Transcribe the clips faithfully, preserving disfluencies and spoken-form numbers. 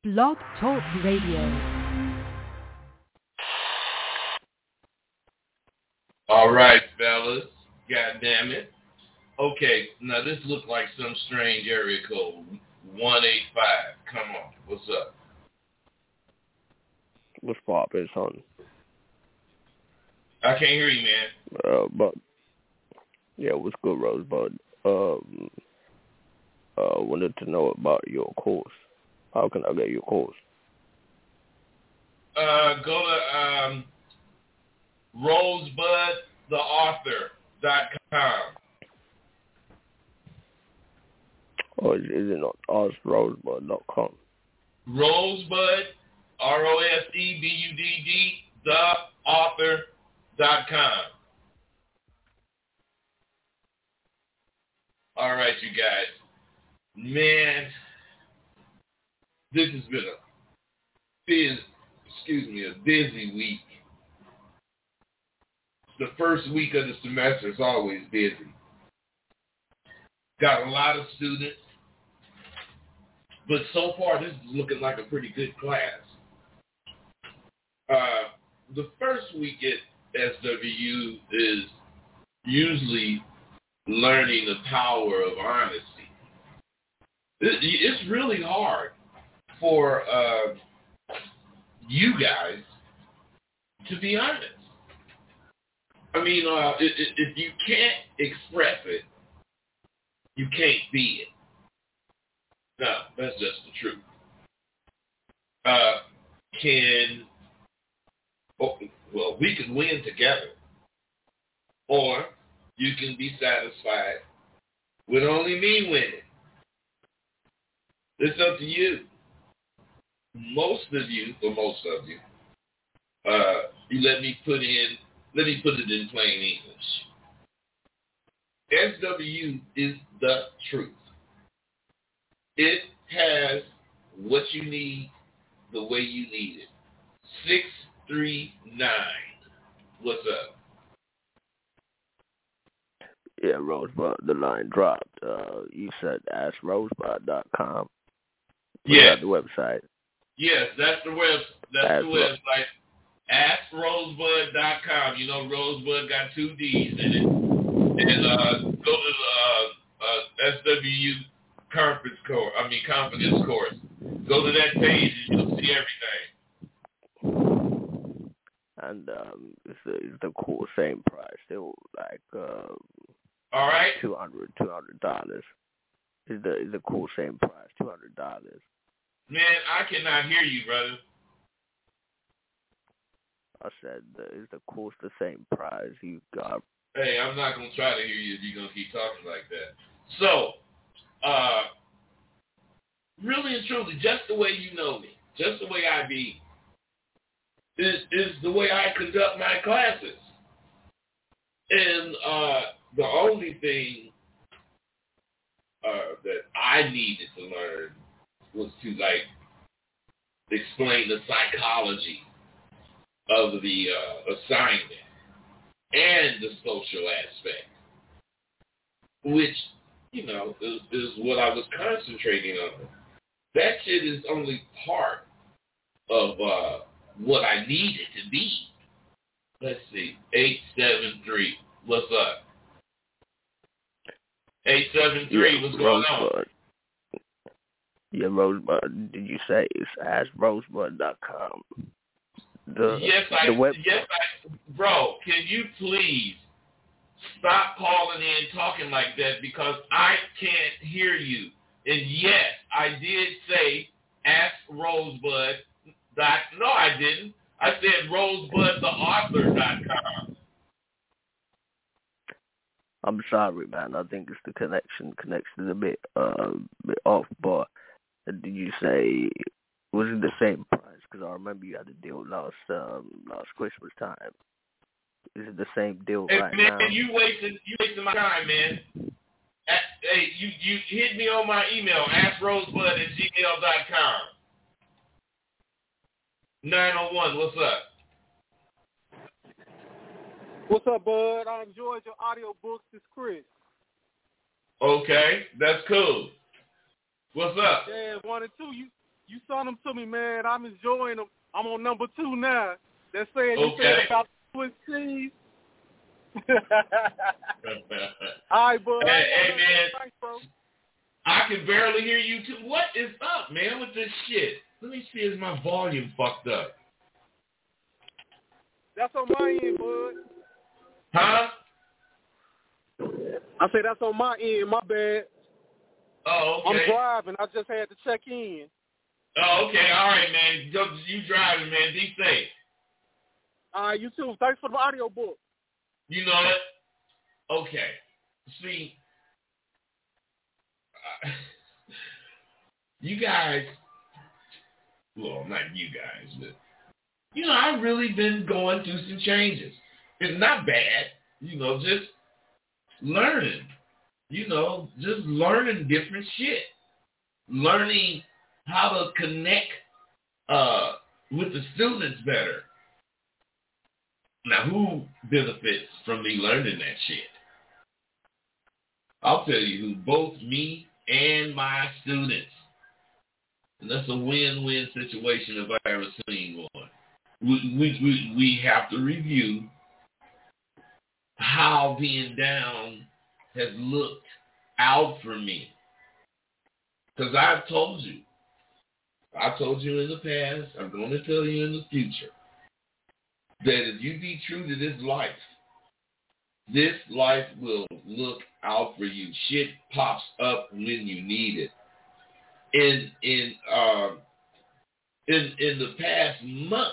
Blog Talk Radio. All right, fellas. God damn it. Okay, now this looked like some strange area code. one eight five. Come on. What's up? What's poppin', son? I can't hear you, man. Uh, but yeah, what's good, Rosebud? Um, uh, wanted to know about your course. How can I get your course? Uh, go to um, rosebud the author dot com. Or is it not ask rosebud dot com? Rosebud, R O S E B U D D, the author dot com. All right, you guys. Man, this has been a busy, excuse me, a busy week. The first week of the semester is always busy. Got a lot of students, but so far this is looking like a pretty good class. Uh, the first week at S W U is usually learning the power of honesty. It, it's really hard for uh, you guys to be honest. I mean, uh, if, if you can't express it, you can't be it. No, that's just the truth. Uh, can, oh, well, we can win together, or you can be satisfied with only me winning. It's up to you. Most of you, or most of you, uh, you let me put in, let me put it in plain English. S W U is the truth. It has what you need the way you need it. six three nine. What's up? Yeah, Rosebud, the line dropped. Uh, you said ask rosebud dot com. Yeah, the website. Yes, that's the web. That's ask the website. ask rosebud dot com. You know, Rosebud got two D's in it. And uh, go to the uh, uh, S W U conference course. I mean, confidence course. Go to that page and you'll see everything. And um, it's the, it's the cool same price. Still like uh, all right, two hundred two hundred dollars. Is the is the cool same price, two hundred dollars. Man, I cannot hear you, brother. I said, uh, is the course the same price? You got. Hey, I'm not gonna try to hear you if you're gonna keep talking like that. So, uh, really and truly, just the way you know me, just the way I be, is is the way I conduct my classes. And uh, the only thing uh, that I needed to learn was to like explain the psychology of the uh, assignment and the social aspect, which, you know, is, is what I was concentrating on. That shit is only part of uh, what I needed to be. Let's see, eight seven three, what's up? eight seven three, yeah, what's going Rosebud. on? Yeah, Rosebud, did you say it's ask rosebud dot com? The, yes, I, the web- yes, I, bro, can you please stop calling in talking like that because I can't hear you. And yes, I did say ask Rosebud. Dot, no, I didn't. I said rosebud the author dot com. I'm sorry, man. I think it's the connection. Connection is a bit, uh, bit off. But did you say was it the same price? Because I remember you had a deal last um, last Christmas time. Is it the same deal hey, right man, now? you wasting you wasting my time, man. Hey, you you hit me on my email, ask rosebud at gmail dot com. nine oh one, what's up? What's up, bud? I enjoyed your audio books. It's Chris. Okay, that's cool. What's up? Yeah, one and two. You you sent them to me, man. I'm enjoying them. I'm on number two now. That saying you Okay. said about Swiss cheese. All right, bud. Hey, hey, man. Thanks, bro. I can barely hear you too. What is up, man, with this shit? Let me see, is my volume fucked up? That's on my end, bud. Huh? I say that's on my end. My bad. Oh, okay. I'm driving. I just had to check in. Oh, okay. All right, man. Go, you driving, man. Be safe. All right, you too. Thanks for the audio book. You know it? Okay. See, uh, you guys, well, not you guys, but, you know, I've really been going through some changes. It's not bad, you know, just learning, you know, just learning different shit. Learning how to connect uh, with the students better. Now, who benefits from me learning that shit? I'll tell you who, both me and my students. And that's a win-win situation if I ever seen one. We, we, we, we have to review how being down has looked out for me. Because I've told you, I told you in the past, I'm going to tell you in the future, that if you be true to this life, this life will look out for you. Shit pops up when you need it. In in uh, in in the past month,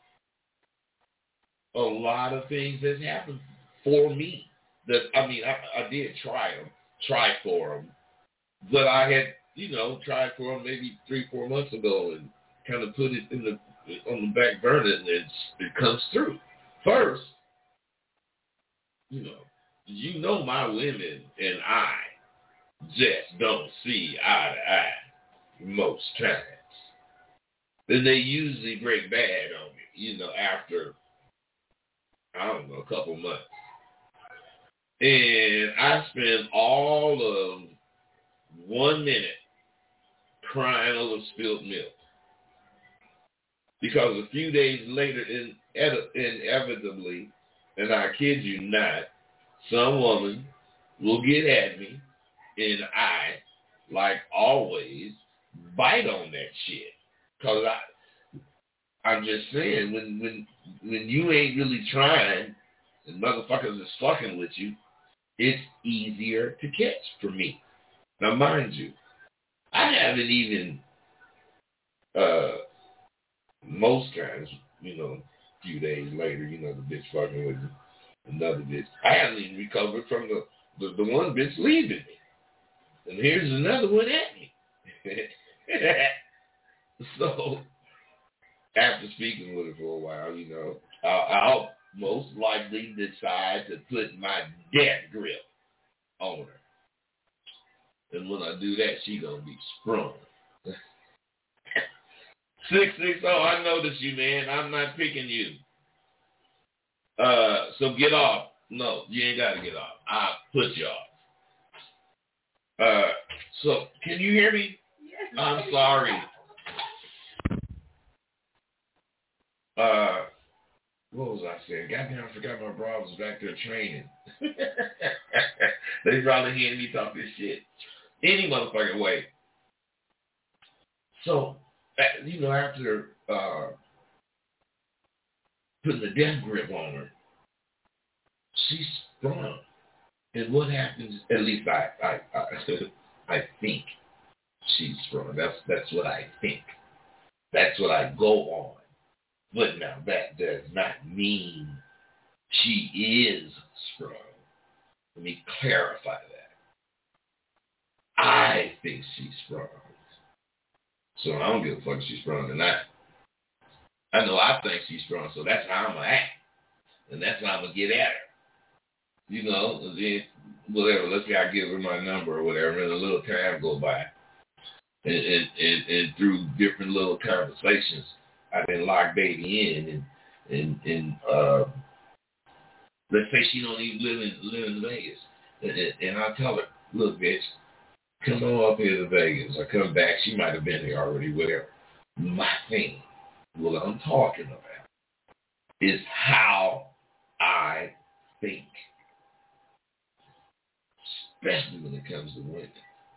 a lot of things has happened for me. That I mean, I, I did try them, try for them, but I had, you know, tried for them maybe three, four months ago and kind of put it in the on the back burner, and it's, it comes through. First, you know, you know my women and I just don't see eye to eye most times. Then they usually break bad on me, you know, after, I don't know, a couple months. And I spend all of one minute crying over spilled milk. Because a few days later, in, inevitably, and I kid you not, some woman will get at me, and I, like always, bite on that shit. Because I, I'm just saying, when, when, when you ain't really trying, and motherfuckers is fucking with you, it's easier to catch for me. Now, mind you, I haven't even, uh, most times, you know, a few days later, you know, the bitch fucking with another bitch. I haven't even recovered from the, the, the one bitch leaving me. And here's another one at me. So, after speaking with her for a while, you know, I'll, I'll most likely decide to put my death grip on her. And when I do that, she gonna be sprung. six six oh, I noticed you, man. I'm not picking you. Uh, so get off. No, you ain't got to get off. I'll put you off. Uh, so, can you hear me? Yes. I'm sorry. Uh, what was I saying? Goddamn, I forgot my bra was back there training. They probably hearing me talk this shit. Any motherfucking way. So, you know, after uh, putting the death grip on her, she's sprung. And what happens, at least I I, I, I think she's sprung. That's, that's what I think. That's what I go on. But now that does not mean she is sprung. Let me clarify that. I think she's sprung. So I don't give a fuck if she's sprung or not. I know I think she's sprung, so that's how I'm going to act. And that's how I'm going to get at her. You know, then whatever, let's say I give her my number or whatever, and a little time go by. And, and, and, and through different little conversations, I then lock baby in, and and and uh, let's say she don't even live in live in Vegas, and, and, and I tell her, look, bitch, come on up here to Vegas. I come back, she might have been here already, whatever. My thing, what I'm talking about, is how I think, especially when it comes to women.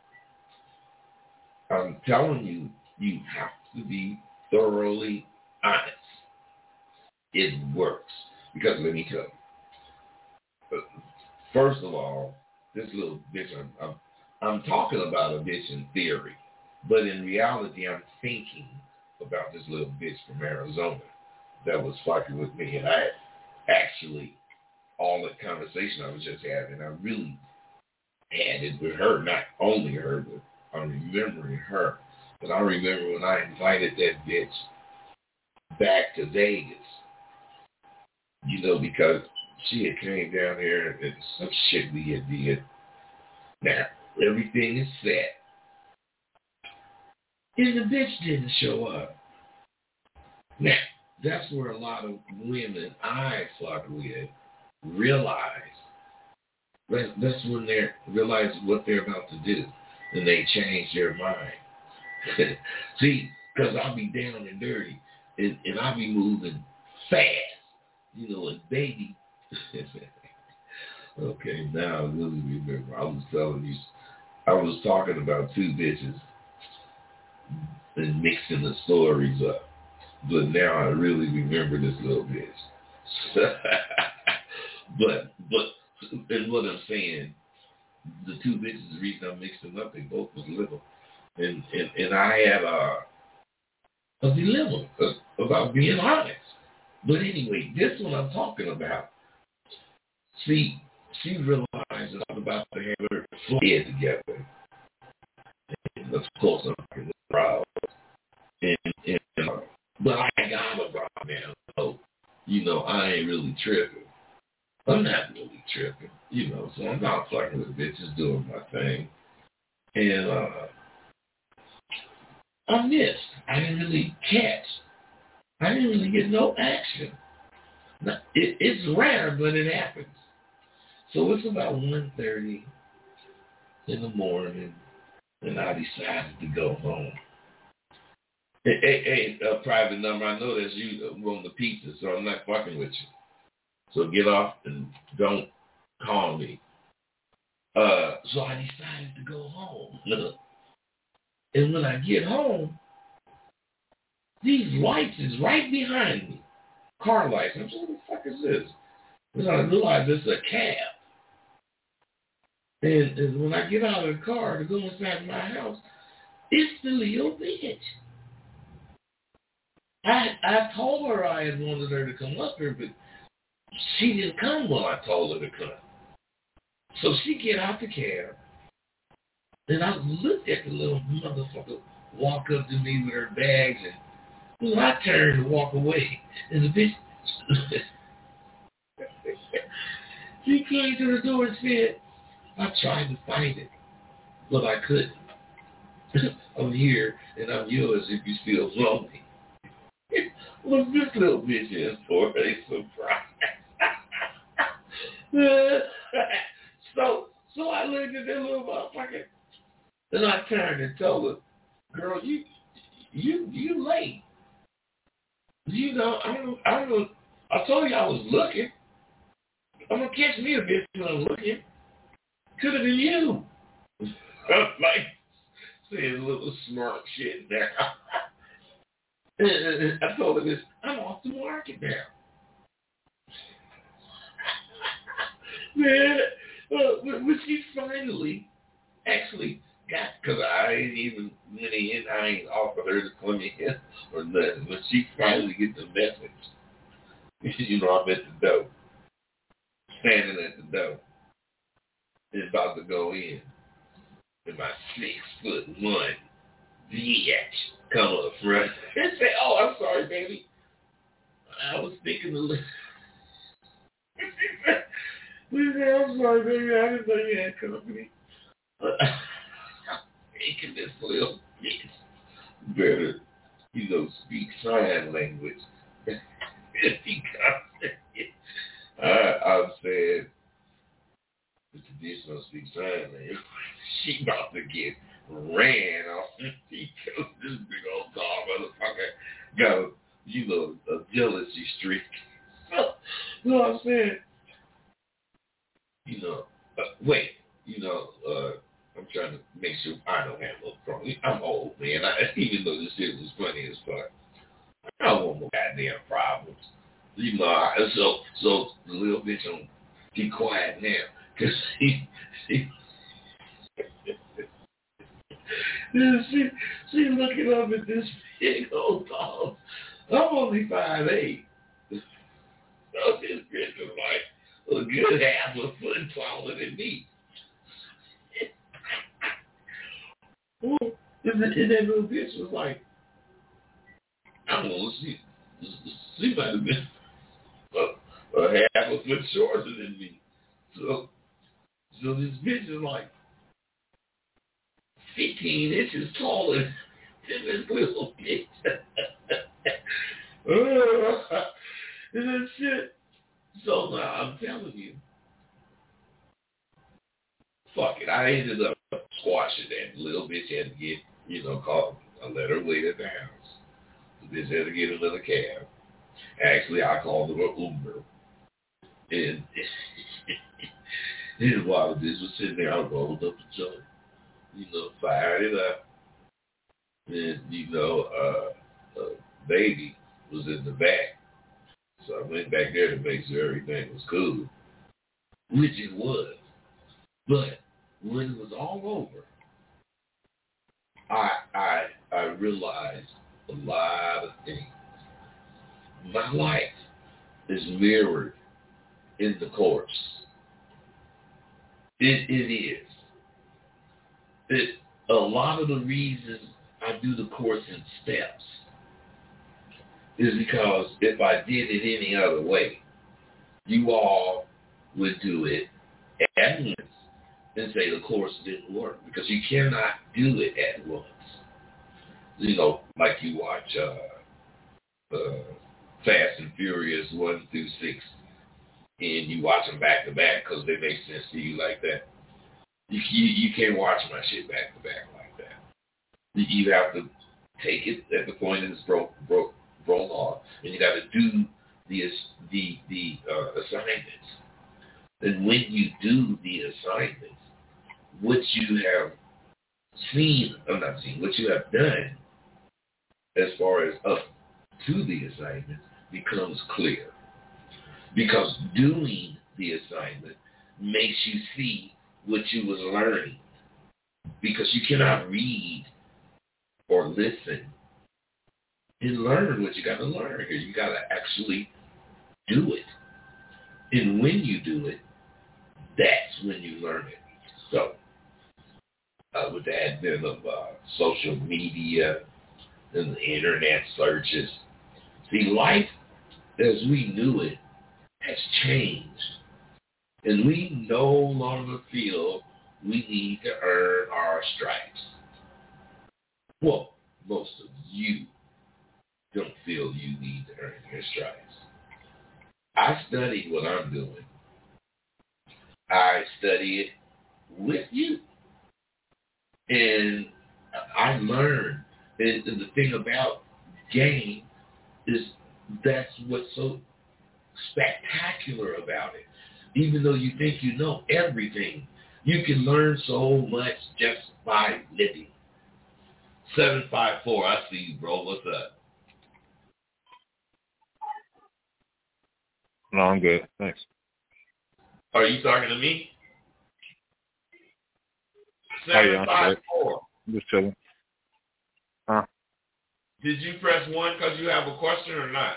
I'm telling you, you have to be thoroughly honest. It works. Because let me tell you, first of all, this little bitch, I'm, I'm, I'm talking about a bitch in theory, but in reality, I'm thinking about this little bitch from Arizona that was fucking with me, and I actually, all the conversation I was just having, I really had it with her, not only her, but I'm remembering her. But I remember when I invited that bitch back to Vegas, you know, because she had came down here and some shit we had did. Now, everything is set. And the bitch didn't show up. Now, that's where a lot of women I fuck with realize. That, that's when they realize what they're about to do. And they change their mind. See, because I'll be down and dirty. And, and I'll be moving fast. You know, and baby. Okay, now I really remember. I was telling you, I was talking about two bitches and mixing the stories up. But now I really remember this little bitch. but, but, and what I'm saying, the two bitches, the reason I mixed them up, they both was little. And, and, and I had a, a dilemma about being honest. But anyway, this one I'm talking about. See, she realized that I'm about to have her head together. And of course, I'm proud. And, and, uh, but I got a problem now. So, you know, I ain't really tripping. I'm not really tripping, you know, so I'm not fucking with bitches doing my thing. And uh, I missed. I didn't really catch. I didn't really get no action. Now, it, it's rare, but it happens. So it's about one thirty in the morning, and I decided to go home. Hey, hey, hey, a private number, I know that's you on the pizza, so I'm not fucking with you. So get off and don't call me. Uh, so I decided to go home. And when I get home, these lights is right behind me. Car lights. I'm saying, what the fuck is this? And I realized this is a cab. And, and when I get out of the car to go inside my house, it's the Leo bitch. I I told her I had wanted her to come up here, but she didn't come when I told her to come. So she get out the cab, and I looked at the little motherfucker walk up to me with her bags, and well, I turned to walk away, and the bitch, she came to the door and said, I tried to fight it, but I couldn't. I'm here, and I'm yours if you still want me. What's this little bitch in for a surprise? so, so I looked at that little motherfucker, and I turned and told her, "Girl, you, you, you late. You know, I don't, I don't know. I told you I was looking. I'm gonna catch me a bitch when I'm looking. Could have been you." I'm like saying a little smart shit there. I told her this. I'm off the market now. Man, uh, when she finally actually got, because I ain't even went in, I ain't offered her to come in or nothing. When she finally get the message, you know, I'm at the door, standing at the door, and about to go in, and my six foot one bitch come up front and say, "Oh, I'm sorry, baby. I was thinking a little." She said, "I'm sorry, baby. I didn't know you had company." Making this little bitch better, you know, speak sign language. I, I said, "If the bitch don't speak sign language, she about to get ran off. He killed this big old tall motherfucker. Got a, you know, a jealousy streak. You know what I'm saying? You know, uh, wait, you know, uh, I'm trying to make sure I don't have no problem. I'm old, man. I, even though this shit was funny as fuck, I don't want no goddamn problems. You know, I, so so the little bitch on be quiet now, cause she she she she looking up at this big old dog. I'm only five eight. So this bitch was like a good half a foot taller than me. And, the, and that little bitch was like, I don't know, she, she might have been a, a half a foot shorter than me. So, so this bitch is like fifteen inches taller than this little bitch. uh, and that shit. So now I'm telling you, fuck it. I ended up squashing that little bitch. Had to get, you know, called. I let her wait at the house. The bitch had to get another cab. Actually, I called her an Uber. And, and while the bitch was sitting there, I rolled up the joint. You know, fired it up. And, you know, uh, uh, baby was in the back. So I went back there to make sure everything was cool. Which it was. But when it was all over, I I I realized a lot of things. My life is mirrored in the course. It it is. It a lot of the reasons I do the course in steps is because if I did it any other way, you all would do it at once and say the course didn't work, because you cannot do it at once. You know, like you watch uh, uh, Fast and Furious one through six, and you watch them back to back because they make sense to you like that. You, you you can't watch my shit back to back like that. You have to take it at the point it's broke broke broke off, and you got to do the the the uh, assignments. And when you do the assignments, what you have seen, I'm not seen, what you have done as far as up to the assignment becomes clear. Because doing the assignment makes you see what you was learning. Because you cannot read or listen and learn what you got to learn. You got to actually do it. And when you do it, that's when you learn it. So, uh, with the advent of uh, social media and the internet searches, see, life as we knew it has changed. And we no longer feel we need to earn our stripes. Well, most of you don't feel you need to earn your stripes. I studied what I'm doing. I study it with you. And I learned. And the thing about game is that's what's so spectacular about it. Even though you think you know everything, you can learn so much just by living. seven five four, I see you, bro. What's up? No, I'm good. Thanks. Are you talking to me? Oh, yeah, seven five four. I'm just chilling. Huh? Did you press one because you have a question or not?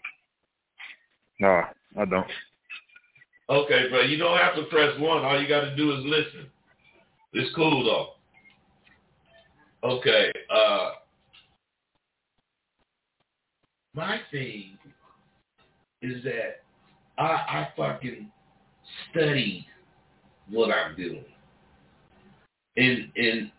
No, I don't. Okay, bro. You don't have to press one. All you got to do is listen. It's cool, though. Okay. Uh, my thing is that I, I fucking studied what I'm doing. And, and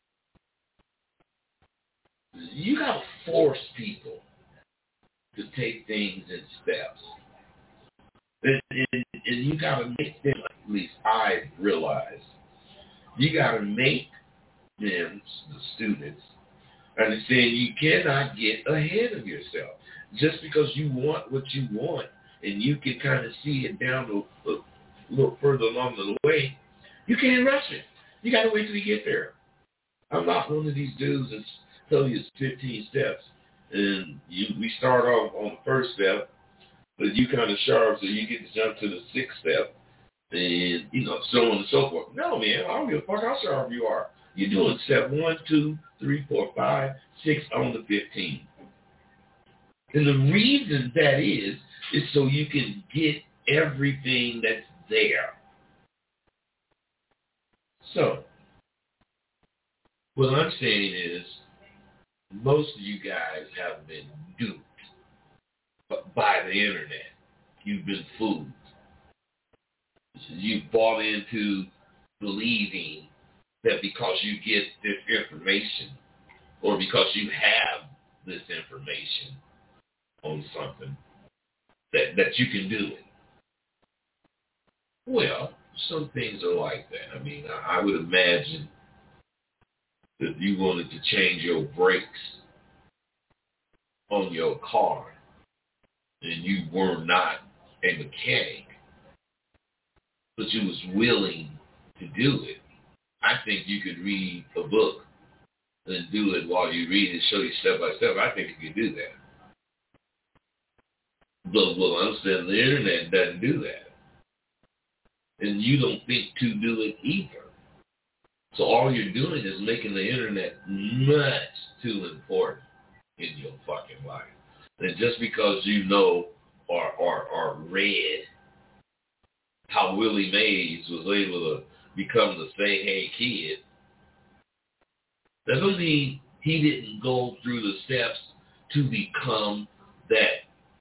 you got to force people to take things in steps. And, and, and you got to make them, at least I realize, you got to make men, the students, understand you cannot get ahead of yourself. Just because you want what you want and you can kind of see it down a, a little further along the way, you can't rush it. You got to wait till you get there. I'm not one of these dudes that tell you it's fifteen steps. And you, we start off on the first step, but you kind of sharp, so you get to jump to the sixth step, and, you know, so on and so forth. No, man, I don't give a fuck how sharp you are. You're doing step one, two, three, four, five, six on the fifteen. And the reason that is, is so you can get everything that's there. So, what I'm saying is, most of you guys have been duped by the internet. You've been fooled. You've bought into believing that because you get this information or because you have this information on something, that, that you can do it. Well, some things are like that. I mean, I, I would imagine that if you wanted to change your brakes on your car and you were not a mechanic, but you was willing to do it, I think you could read a book and do it while you read it, show you step by step. I think you could do that. But well, I'm saying the internet doesn't do that. And you don't think to do it either. So all you're doing is making the internet much too important in your fucking life. And just because you know or, or, or read how Willie Mays was able to become the Say Hey Kid, that doesn't mean he didn't go through the steps to become that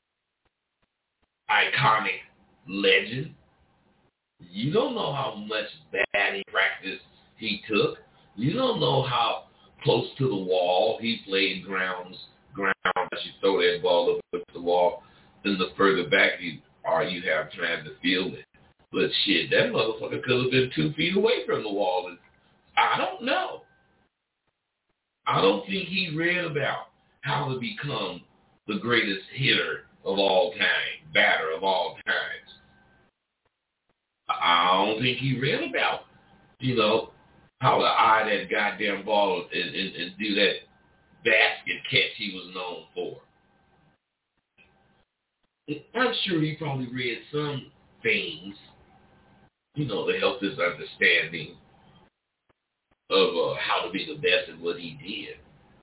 iconic legend. You don't know how much batting practice he took. You don't know how close to the wall he played grounds, ground as you throw that ball up to the wall. Then the further back you are, you have trying to field it. But shit, that motherfucker could have been two feet away from the wall. And I don't know. I don't think he read about how to become the greatest hitter of all time, batter of all times. I don't think he read about, you know, how to eye that goddamn ball and, and, and do that basket catch he was known for. I'm sure he probably read some things, you know, to help his understanding of uh, how to be the best at what he did.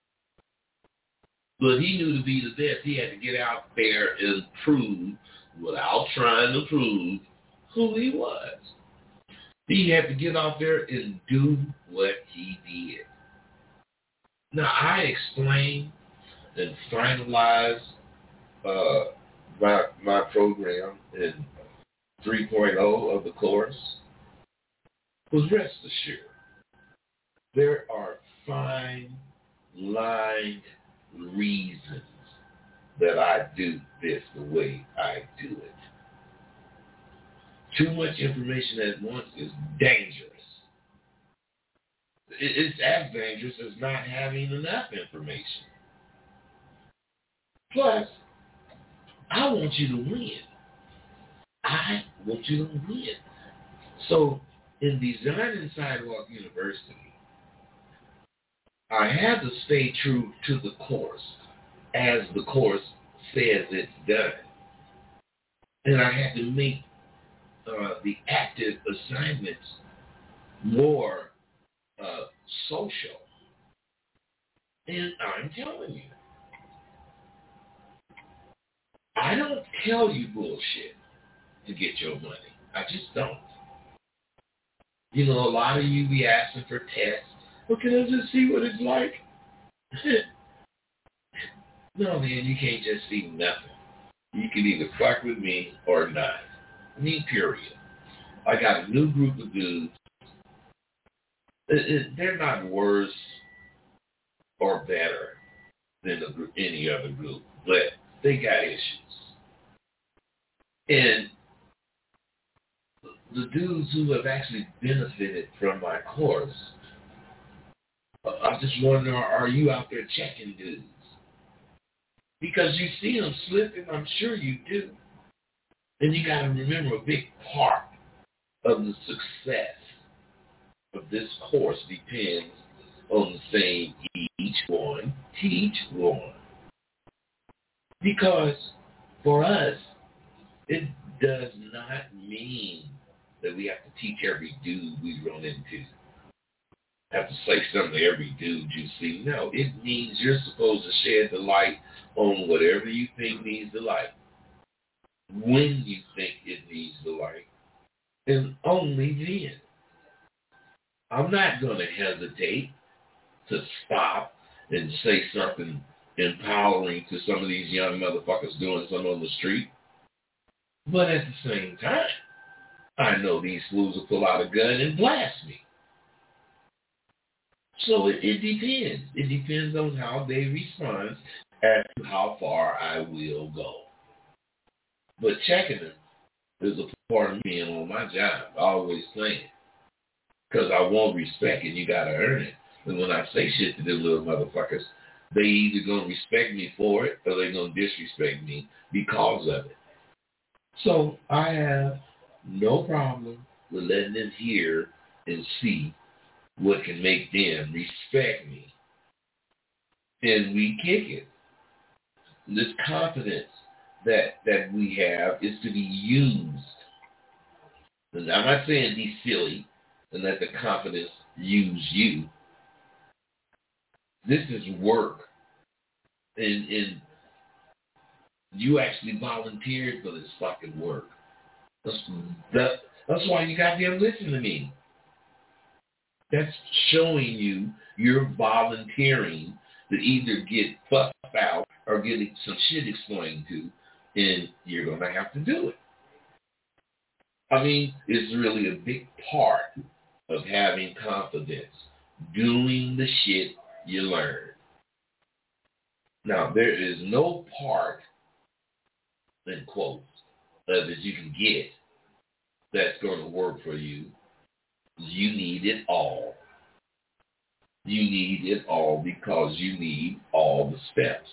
But he knew to be the best, he had to get out there and prove, without trying to prove, who he was. He had to get out there and do what he did. Now, I explained and finalized uh, my, my program in three point oh of the course. Was rest assured, there are fine lined reasons that I do this the way I do it. Too much information at once is dangerous. It's as dangerous as not having enough information. Plus, I want you to win. I want you to win. So, in Design Sidewalk University, I had to stay true to the course as the course says it's done. And I had to make uh, the active assignments more uh, social. And I'm telling you, I don't tell you bullshit to get your money. I just don't. You know, a lot of you be asking for tests. Well, can I just see what it's like? No, man, you can't just see nothing. You can either fuck with me or not. I mean, period. I got a new group of dudes. It, it, they're not worse or better than a group, any other group, but they got issues. And the dudes who have actually benefited from my course I just wonder, are you out there checking dudes? Because you see them slipping, I'm sure you do. And you got to remember, a big part of the success of this course depends on the saying, each one, teach one. Because for us, it does not mean that we have to teach every dude we run into. Have to say something to every dude you see. No, it means you're supposed to shed the light on whatever you think needs the light, when you think it needs the light, and only then. I'm not going to hesitate to stop and say something empowering to some of these young motherfuckers doing something on the street. But at the same time, I know these fools will pull out a gun and blast me. So it, it depends. It depends on how they respond as to how far I will go. But checking them is a part of being on my job, always saying. Because I want respect and you got to earn it. And when I say shit to them little motherfuckers, they either going to respect me for it or they're going to disrespect me because of it. So I have no problem with letting them hear and see what can make them respect me. And we kick it. This confidence that that we have is to be used. And I'm not saying be silly and let the confidence use you. This is work. And, and you actually volunteered for this fucking work. That's, that, that's why you got there listening to me. That's showing you you're volunteering to either get fucked out or get some shit explained to, and you're going to have to do it. I mean, it's really a big part of having confidence, doing the shit you learn. Now, there is no part, in quotes, of it you can get that's going to work for you. You need it all. You need it all because you need all the steps.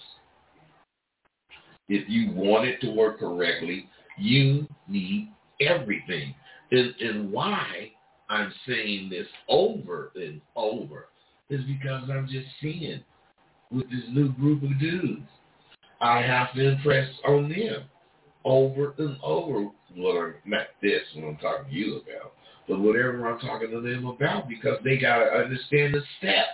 If you want it to work correctly, you need everything. And, and why I'm saying this over and over is because I'm just seeing with this new group of dudes, I have to impress on them over and over. What I'm, not this, what I'm talking to you about, but whatever I'm talking to them about, because they got to understand the steps.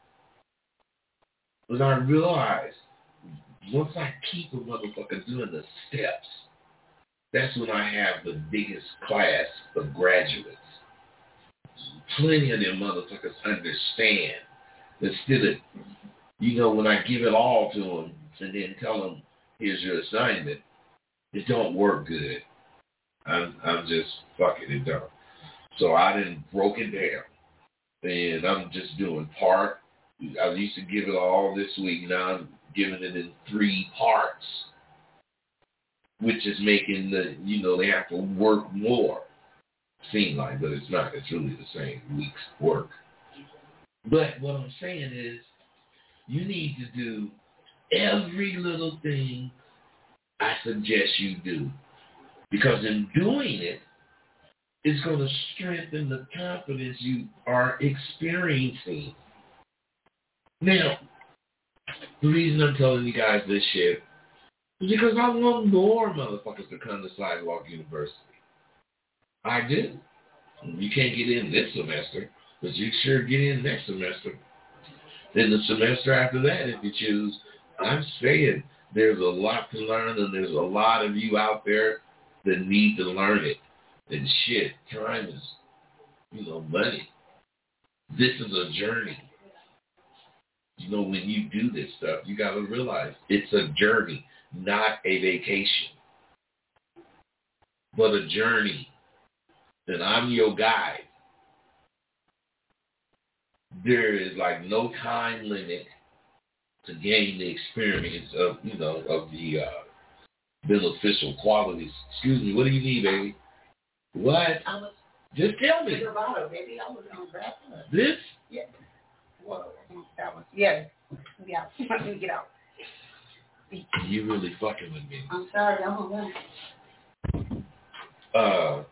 And I realize once I keep a motherfucker doing the steps, that's when I have the biggest class of graduates. Plenty of them motherfuckers understand. Instead of, you know, when I give it all to them and then tell them, here's your assignment, it don't work good. I'm, I'm just, fuck it, it don't. So I done broke it down. And I'm just doing part. I used to give it all this week. Now I'm giving it in three parts, which is making the, you know, they have to work more. Seem like, but it's not. It's really the same week's work. But what I'm saying is, you need to do every little thing I suggest you do. Because in doing it, it's going to strengthen the confidence you are experiencing. Now, the reason I'm telling you guys this shit is because I want more motherfuckers to come to Sidewalk University. I do. You can't get in this semester, but you sure get in next semester. Then the semester after that, if you choose, I'm saying there's a lot to learn, and there's a lot of you out there that need to learn it. And shit, time is, you know, money. This is a journey. You know, when you do this stuff, you got to realize it's a journey, not a vacation, but a journey. And I'm your guide. There is like no time limit to gain the experience of, you know, of the uh, beneficial qualities. Excuse me, what do you need, baby? What? I was Just tell me. Bravado, baby. I was on Bravado. This? Yeah. Well, that was, yeah. Yeah, let me get out. You really fucking with me. I'm sorry, I'm a woman. Uh,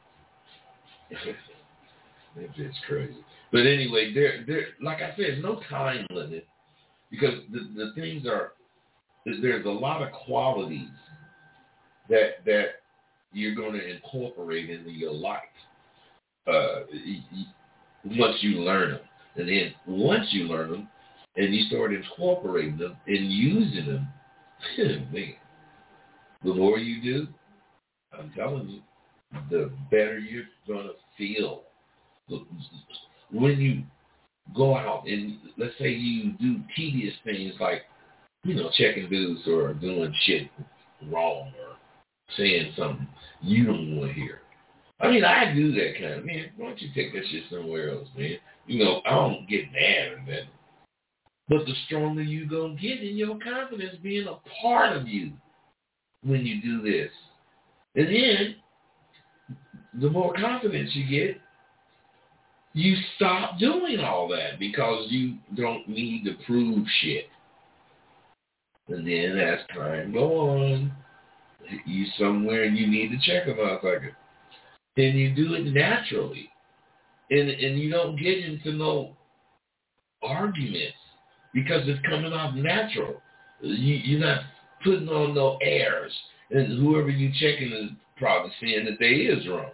that bitch crazy. But anyway, there, there, like I said, no time limit because the, the things are, there's a lot of qualities that that you're going to incorporate into your life uh, once you learn them. And then once you learn them and you start incorporating them and using them, man, the more you do, I'm telling you, the better you're going to feel. When you go out and let's say you do tedious things like, you know, checking dudes or doing shit wrong or saying something you don't want to hear. I mean, I do that kind of, man, why don't you take that shit somewhere else, man? You know, I don't get mad or that. But the stronger you going to get in your confidence being a part of you when you do this. And then, the more confidence you get, you stop doing all that because you don't need to prove shit. And then as time go on, you somewhere and you need to check a motherfucker. And you do it naturally. And and you don't get into no arguments because it's coming off natural. You, you're not putting on no airs. And whoever you checking is probably saying that they is wrong.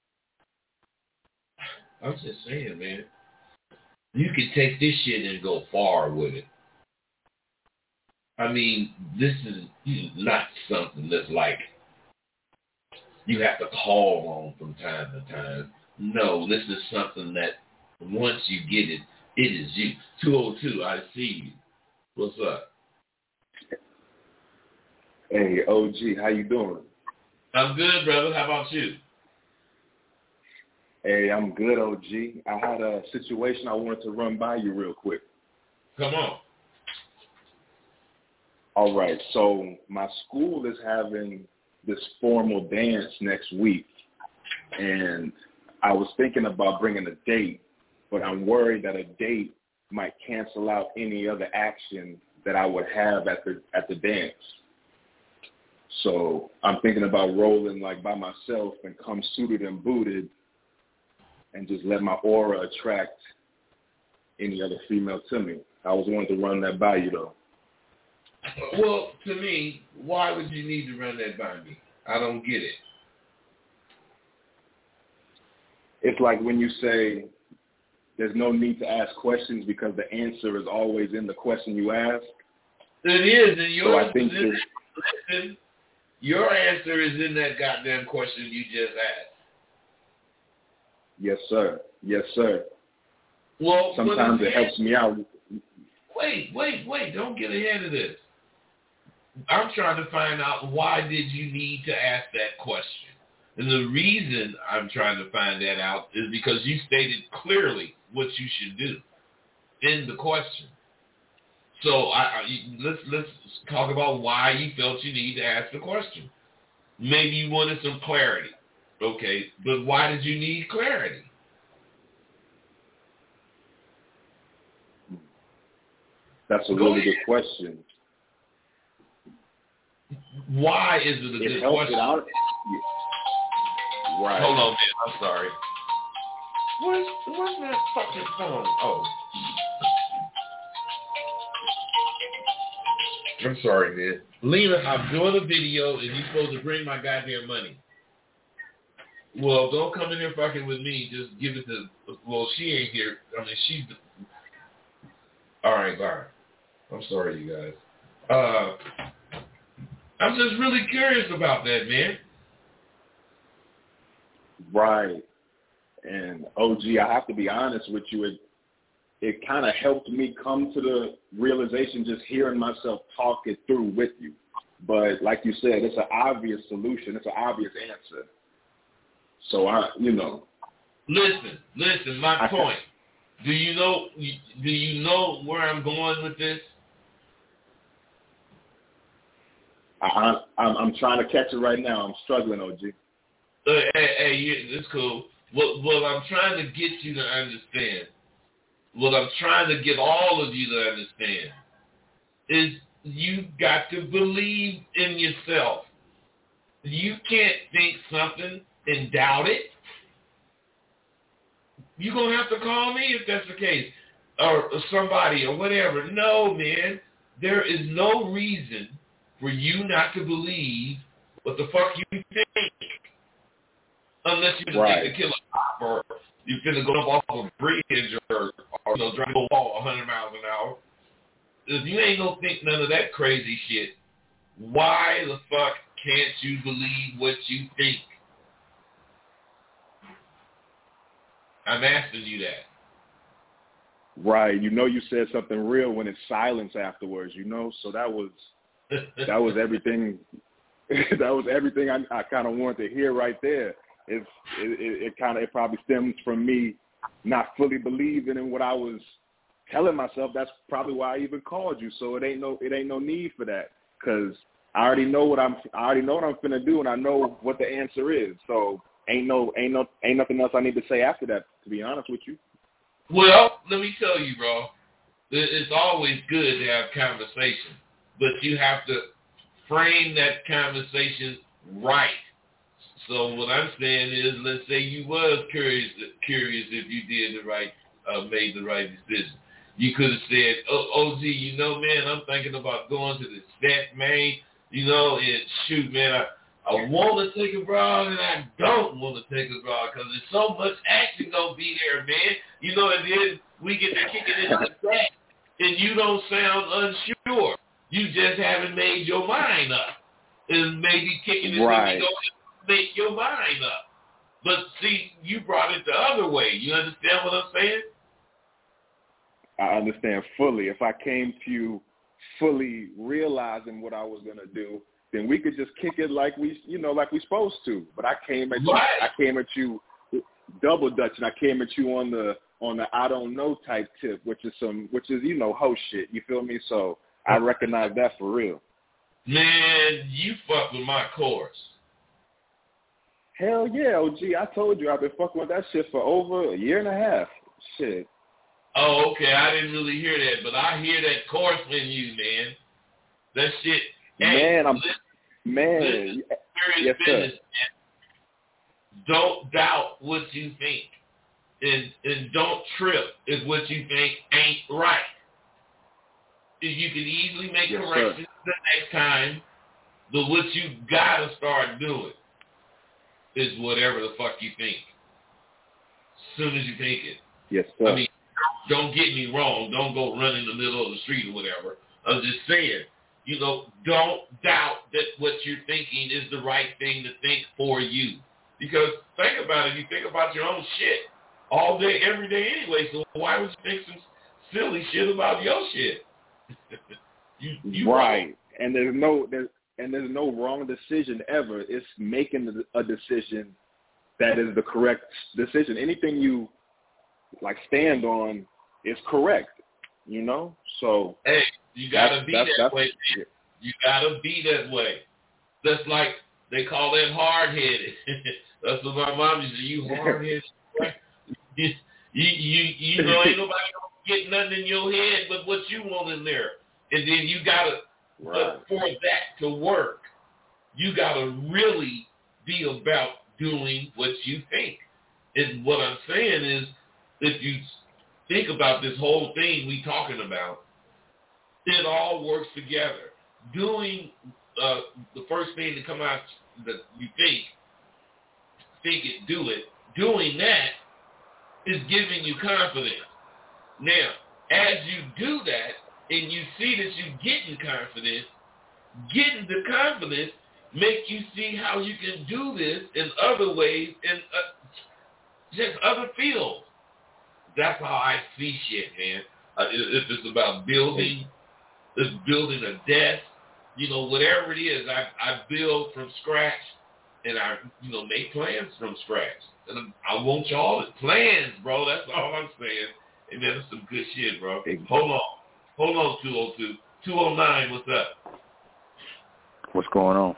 I'm just saying, man. You can take this shit and go far with it. I mean, this is not something that's like you have to call on from time to time. No, this is something that once you get it, it is you. two oh two, I see you. What's up? Hey, O G, how you doing? I'm good, brother. How about you? Hey, I'm good, O G. I had a situation I wanted to run by you real quick. Come on. All right, so my school is having this formal dance next week, and I was thinking about bringing a date, but I'm worried that a date might cancel out any other action that I would have at the at the dance. So I'm thinking about rolling like by myself and come suited and booted and just let my aura attract any other female to me. I was wanting to run that by you, though. Well, to me, why would you need to run that by me? I don't get it. It's like when you say there's no need to ask questions because the answer is always in the question you ask. It is, and so yours I think is, listen, your answer is in that goddamn question you just asked. Yes, sir. Yes, sir. Well, sometimes it helps me out. Wait, wait, wait. Don't get ahead of this. I'm trying to find out why did you need to ask that question. And the reason I'm trying to find that out is because you stated clearly what you should do in the question. So I, I, let's let's talk about why you felt you need to ask the question. Maybe you wanted some clarity. Okay, but why did you need clarity? That's a Go really ahead. good question. Why is it a it good helps question? It out. Yeah. Right. Hold on, man. I'm sorry. Where's, where's my fucking phone? Oh. I'm sorry, man. Lena, I'm doing a video, and you're supposed to bring my goddamn money. Well, don't come in here fucking with me. Just give it to... Well, she ain't here. I mean, she's... All right, bye. I'm sorry, you guys. Uh, I'm just really curious about that, man. Right. And, O G, I have to be honest with you. It, it kind of helped me come to the realization just hearing myself talk it through with you. But like you said, it's an obvious solution. It's an obvious answer. So, I, you know. Listen, listen, my I point. Can, do you know Do you know where I'm going with this? I, I'm, I'm trying to catch it right now. I'm struggling, O G. Uh, hey, hey, it's cool. What, what I'm trying to get you to understand what I'm trying to get all of you to understand is you got to believe in yourself. You can't think something and doubt it. You're going to have to call me if that's the case, or, or somebody or whatever. No, man, there is no reason for you not to believe what the fuck you think. Unless you're right. going to kill a cop or you're going to go up off a bridge or, or you know, drive a wall one hundred miles an hour. If you ain't going to think none of that crazy shit, why the fuck can't you believe what you think? I'm asking you that. Right. You know you said something real when it's silence afterwards, you know? So that was that was everything that was everything I, I kind of wanted to hear right there. It's, it it, it kind of it probably stems from me not fully believing in what I was telling myself. That's probably why I even called you. So it ain't no it ain't no need for that, because I already know what I'm I already know what I'm finna do, and I know what the answer is. So ain't no ain't no ain't nothing else I need to say after that, to be honest with you. Well, let me tell you, bro. It's always good to have conversation, but you have to frame that conversation right. So what I'm saying is, let's say you was curious, curious if you did the right, uh, made the right decision. You could have said, oh, O G, you know, man, I'm thinking about going to the set, man. You know, and shoot, man, I, I want to take a broad and I don't want to take a broad because there's so much action going to be there, man. You know, and then we get to kick it into the back, and you don't sound unsure. You just haven't made your mind up. And maybe kicking it right. in, you don't make your mind up. But see, you brought it the other way. You understand what I'm saying? I understand fully. If I came to you fully realizing what I was going to do, then we could just kick it like we, you know, like we supposed to. But I came at you, right. I came at you double dutch, and I came at you on the on the I don't know type tip, which is some, which is you know host shit. You feel me? So I recognize that for real. Man, you fuck with my course. Hell yeah, O G. I told you I've been fucking with that shit for over a year and a half. Shit. Oh, okay. I didn't really hear that, but I hear that course in you, man. That shit. Man, hey, I'm listen, man. listen, Yes, business, sir. man. Don't doubt what you think, and and don't trip if what you think ain't right. You can easily make yes, corrections sir. the next time, but what you gotta start doing is whatever the fuck you think. As soon as you think it. Yes, sir. I mean, don't get me wrong. Don't go run in the middle of the street or whatever. I'm just saying, you know, don't doubt that what you're thinking is the right thing to think for you. Because think about it. You think about your own shit all day, every day anyway. So why would you think some silly shit about your shit? you, you right. Wrong. And there's no there's and there's no wrong decision ever. It's making a decision that is the correct decision. Anything you like stand on is correct, you know. So hey, you gotta be that's, that that's, way. Man. You gotta be that way. That's like they call that hard headed. That's what my mom used to say. You hard headed. you, you you you know ain't nobody gonna get nothing in your head but what you want in there, and then you gotta. Right. But for that to work, you gotta really be about doing what you think. And what I'm saying is, if you think about this whole thing we talking about, it all works together. Doing uh, the first thing to come out that you think, think it, do it. Doing that is giving you confidence. Now, as you do that, and you see that you're getting confidence, getting the confidence make you see how you can do this in other ways, in uh, just other fields. That's how I see shit, man. Uh, if it's about building, it's building a desk, you know, whatever it is, I, I build from scratch, and I, you know, make plans from scratch. And I want y'all to plans, bro. That's all I'm saying. And that's some good shit, bro. Hold on. Hold on, two oh two. two oh nine, what's up? What's going on?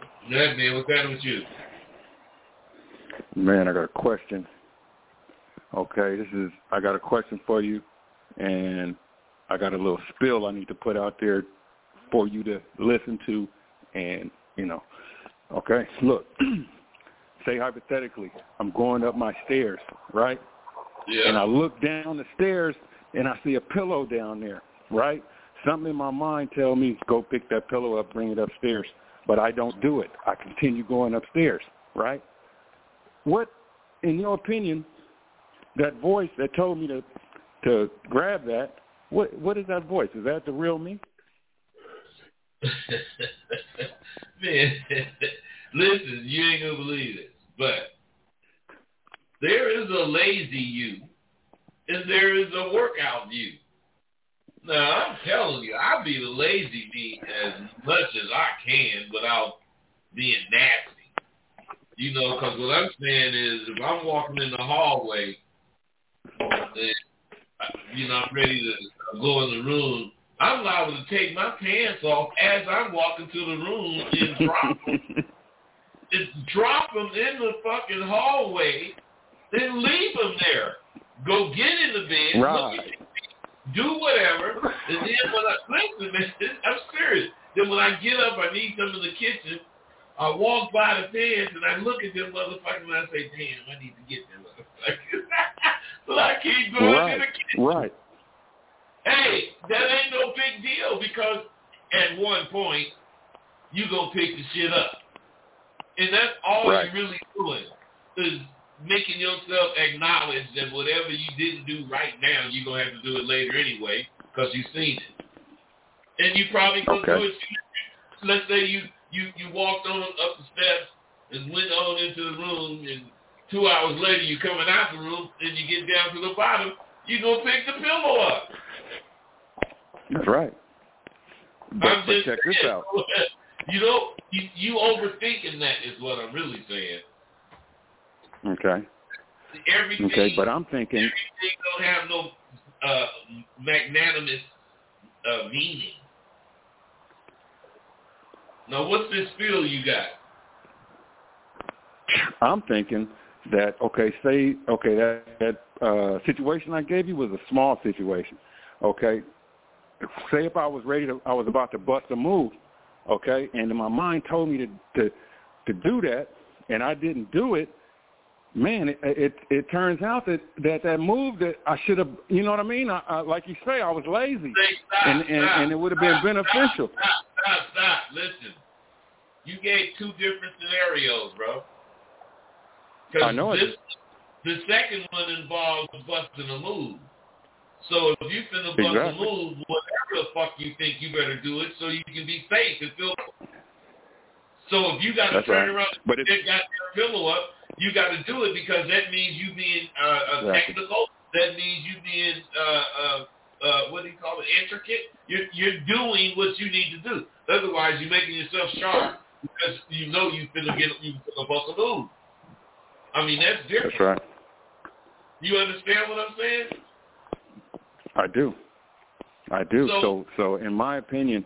Yeah, man, what's happening with you? Man, I got a question. Okay, this is, I got a question for you, and I got a little spill I need to put out there for you to listen to, and, you know, okay, look, say hypothetically, I'm going up my stairs, right? Yeah. And I look down the stairs, and I see a pillow down there, right? Something in my mind tells me, go pick that pillow up, bring it upstairs, but I don't do it. I continue going upstairs, right? What, in your opinion, that voice that told me to to grab that, what what is that voice? Is that the real me? Man, listen, you ain't gonna believe this, but there is a lazy you, and there is a workout you. Now, I'm telling you, I be the lazy me as much as I can without being nasty. You know, because what I'm saying is, if I'm walking in the hallway, and, you know, I'm ready to go in the room, I'm liable to take my pants off as I'm walking to the room and drop them. It's drop them in the fucking hallway, then leave them there. Go get in the bed, right. look at your feet, do whatever, and then when I, listen, man, I'm serious. Then when I get up, I need some in the kitchen. I walk by the pants and I look at them motherfuckers and I say, damn, I need to get them motherfuckers. So I keep going right. to the kitchen. Right. Hey, that ain't no big deal because at one point, you going to pick the shit up. And that's all right. you're really doing is making yourself acknowledge that whatever you didn't do right now, you're going to have to do it later anyway because you've seen it. And you probably going to okay. do it. Let's say you, you, you walked on up the steps and went on into the room, and two hours later you're coming out the room and you get down to the bottom, you're going to pick the pillow up. That's right. But, I'm but just check this saying, out. You know, you, you overthinking that is what I'm really saying. Okay. Everything, okay, but I'm thinking... Everything don't have no uh, magnanimous uh, meaning. Now, what's this feel you got? I'm thinking that, okay, say, okay, that, that uh, situation I gave you was a small situation, okay? Say if I was ready to, I was about to bust a move, okay, and my mind told me to, to, to do that, and I didn't do it, man, it, it, it turns out that, that that move that I should have, you know what I mean? I, I, like you say, I was lazy, say, stop, and, and, stop, and it would have been stop, beneficial. Stop, stop, stop, listen. You gave two different scenarios, bro. I know this, it. The second one involves busting a move. So if you finna bust exactly. a move, whatever the fuck you think, you better do it so you can be safe and feel. So if you got to turn right. around but and pick that pillow up, you got to do it because that means you being uh, exactly. technical. That means you being uh, uh, uh, what do you call it? Intricate. You're you're doing what you need to do. Otherwise, you're making yourself sharp because you know you finna get you finna bust a move. I mean that's different. That's right. You understand what I'm saying? I do. I do. So, so, so in my opinion,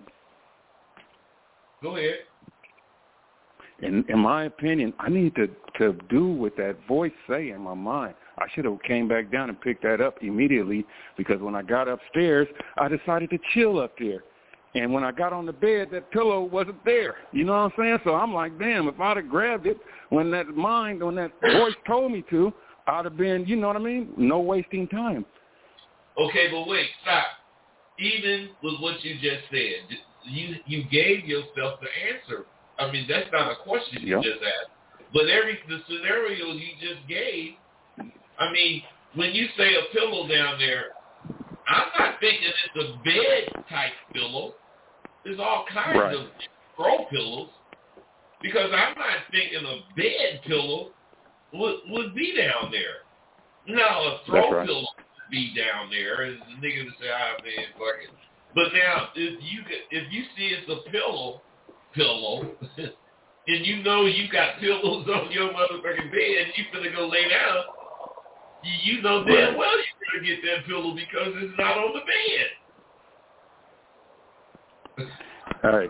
go ahead. In, in my opinion, I need to, to do what that voice say in my mind. I should have came back down and picked that up immediately because when I got upstairs, I decided to chill up there. And when I got on the bed, that pillow wasn't there. You know what I'm saying? So I'm like, damn, if I'd have grabbed it when that mind, when that voice told me to, I'd have been, you know what I mean? No wasting time. Okay, but wait, stop. Even with what you just said, you you gave yourself the answer. I mean, that's not a question you yep. just asked. But every the scenarios you just gave, I mean, when you say a pillow down there, I'm not thinking it's a bed-type pillow. There's all kinds right. of throw pillows. Because I'm not thinking a bed pillow would, would be down there. Now, a throw right. pillow would be down there, and the nigga would say, ah, man, fuck it. But now, if you if you see it's a pillow, pillow, and you know you got pillows on your motherfucking bed, you finna go lay down, you know damn right. well you're gonna get that pillow because it's not on the bed. All right.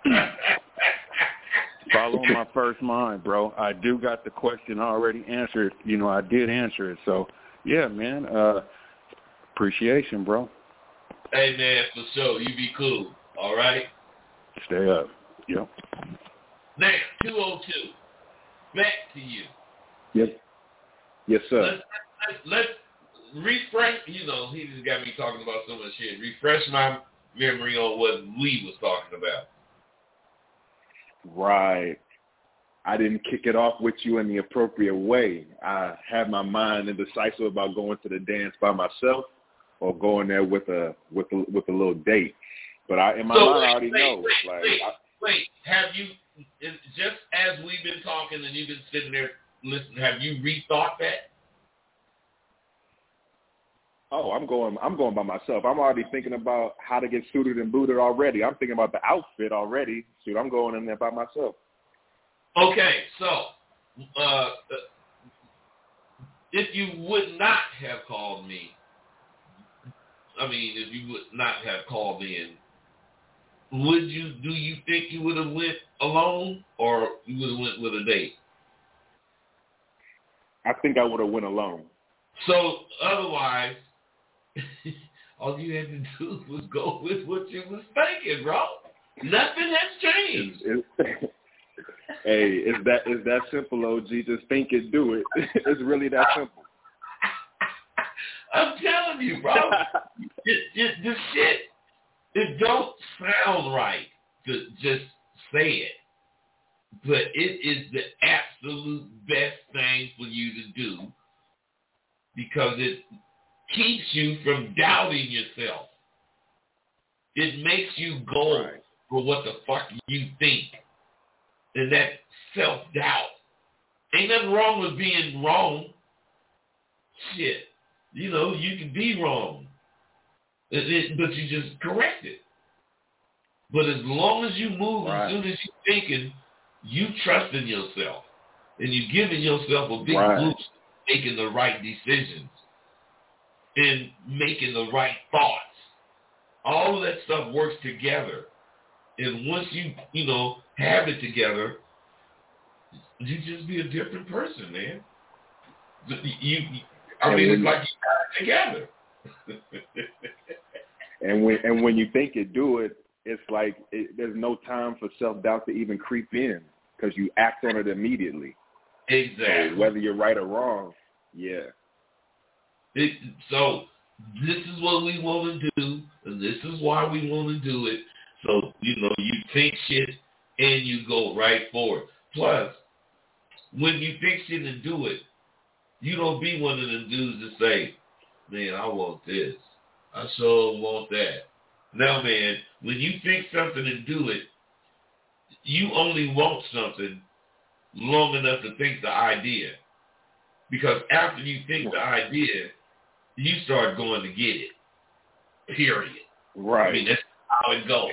Follow my first mind, bro. I do got the question already answered. You know, I did answer it. So, yeah, man. Uh, appreciation, bro. Hey, man, for sure. You be cool. All right? Stay up. Yep. Now, two oh two. Back to you. Yes. Yes, sir. Let's, let's, let's refresh. You know, he just got me talking about so much shit. Refresh my memory on what we was talking about. Right. I didn't kick it off with you in the appropriate way. I had my mind indecisive about going to the dance by myself or going there with a with a with a little date. But I in my so mind wait, I already wait, know. Wait, like wait, I, wait. Have you just as we've been talking and you've been sitting there listening, have you rethought that? Oh, I'm going I'm going by myself. I'm already thinking about how to get suited and booted already. I'm thinking about the outfit already. Shoot, I'm going in there by myself. Okay, so uh, if you would not have called me, I mean, if you would not have called in, would you? Do you think you would have went alone, or you would have went with a date? I think I would have went alone. So otherwise, all you had to do was go with what you was thinking, bro. Nothing has changed. It's, it's, hey, it's that it's that simple, O G. Just think it, do it. It's really that simple. I'm telling you, bro. it, it, this shit, it don't sound right to just say it, but it is the absolute best thing for you to do because it keeps you from doubting yourself. It makes you go Right. for what the fuck you think. And that self-doubt. Ain't nothing wrong with being wrong. Shit. You know, you can be wrong. It, it, but you just correct it. But as long as you move, Right. as soon as you're thinking, you trust in yourself. And you're giving yourself a big Right. boost, making the right decisions. And making the right thoughts. All of that stuff works together. And once you, you know, have it together, you just be a different person, man. You, you I And mean, when, it's like you got it together. and when and when you think it, do it. It's like it, there's no time for self-doubt to even creep in because you act on it immediately. Exactly. So whether you're right or wrong, yeah. It, so this is what we want to do, and this is why we want to do it. So, you know, you think shit and you go right for it. Plus, when you think shit and do it, you don't be one of them dudes that say, man, I want this. I sure want that. No, man, when you think something and do it, you only want something long enough to think the idea. Because after you think the idea, you start going to get it. Period. Right. I mean, that's how it goes.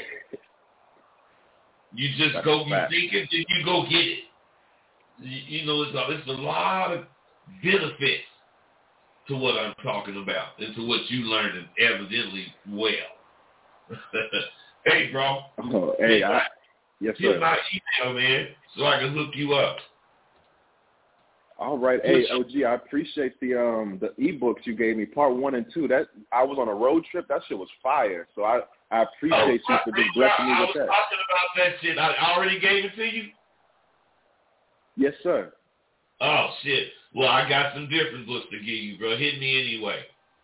You just That's go, you fact. think it, then you go get it. You, you know, it's a, it's a lot of benefits to what I'm talking about and to what you learned evidently well. Hey, bro. Oh, hey, I, yes, Get sir. my email, man, so I can hook you up. All right, hey O G, I appreciate the um the ebooks you gave me, part one and two. That I was on a road trip. That shit was fire. So I, I appreciate oh, you for just blessing me I with was that. talking about that shit. I already gave it to you. Yes, sir. Oh shit. Well, I got some different books to give you, bro. Hit me anyway.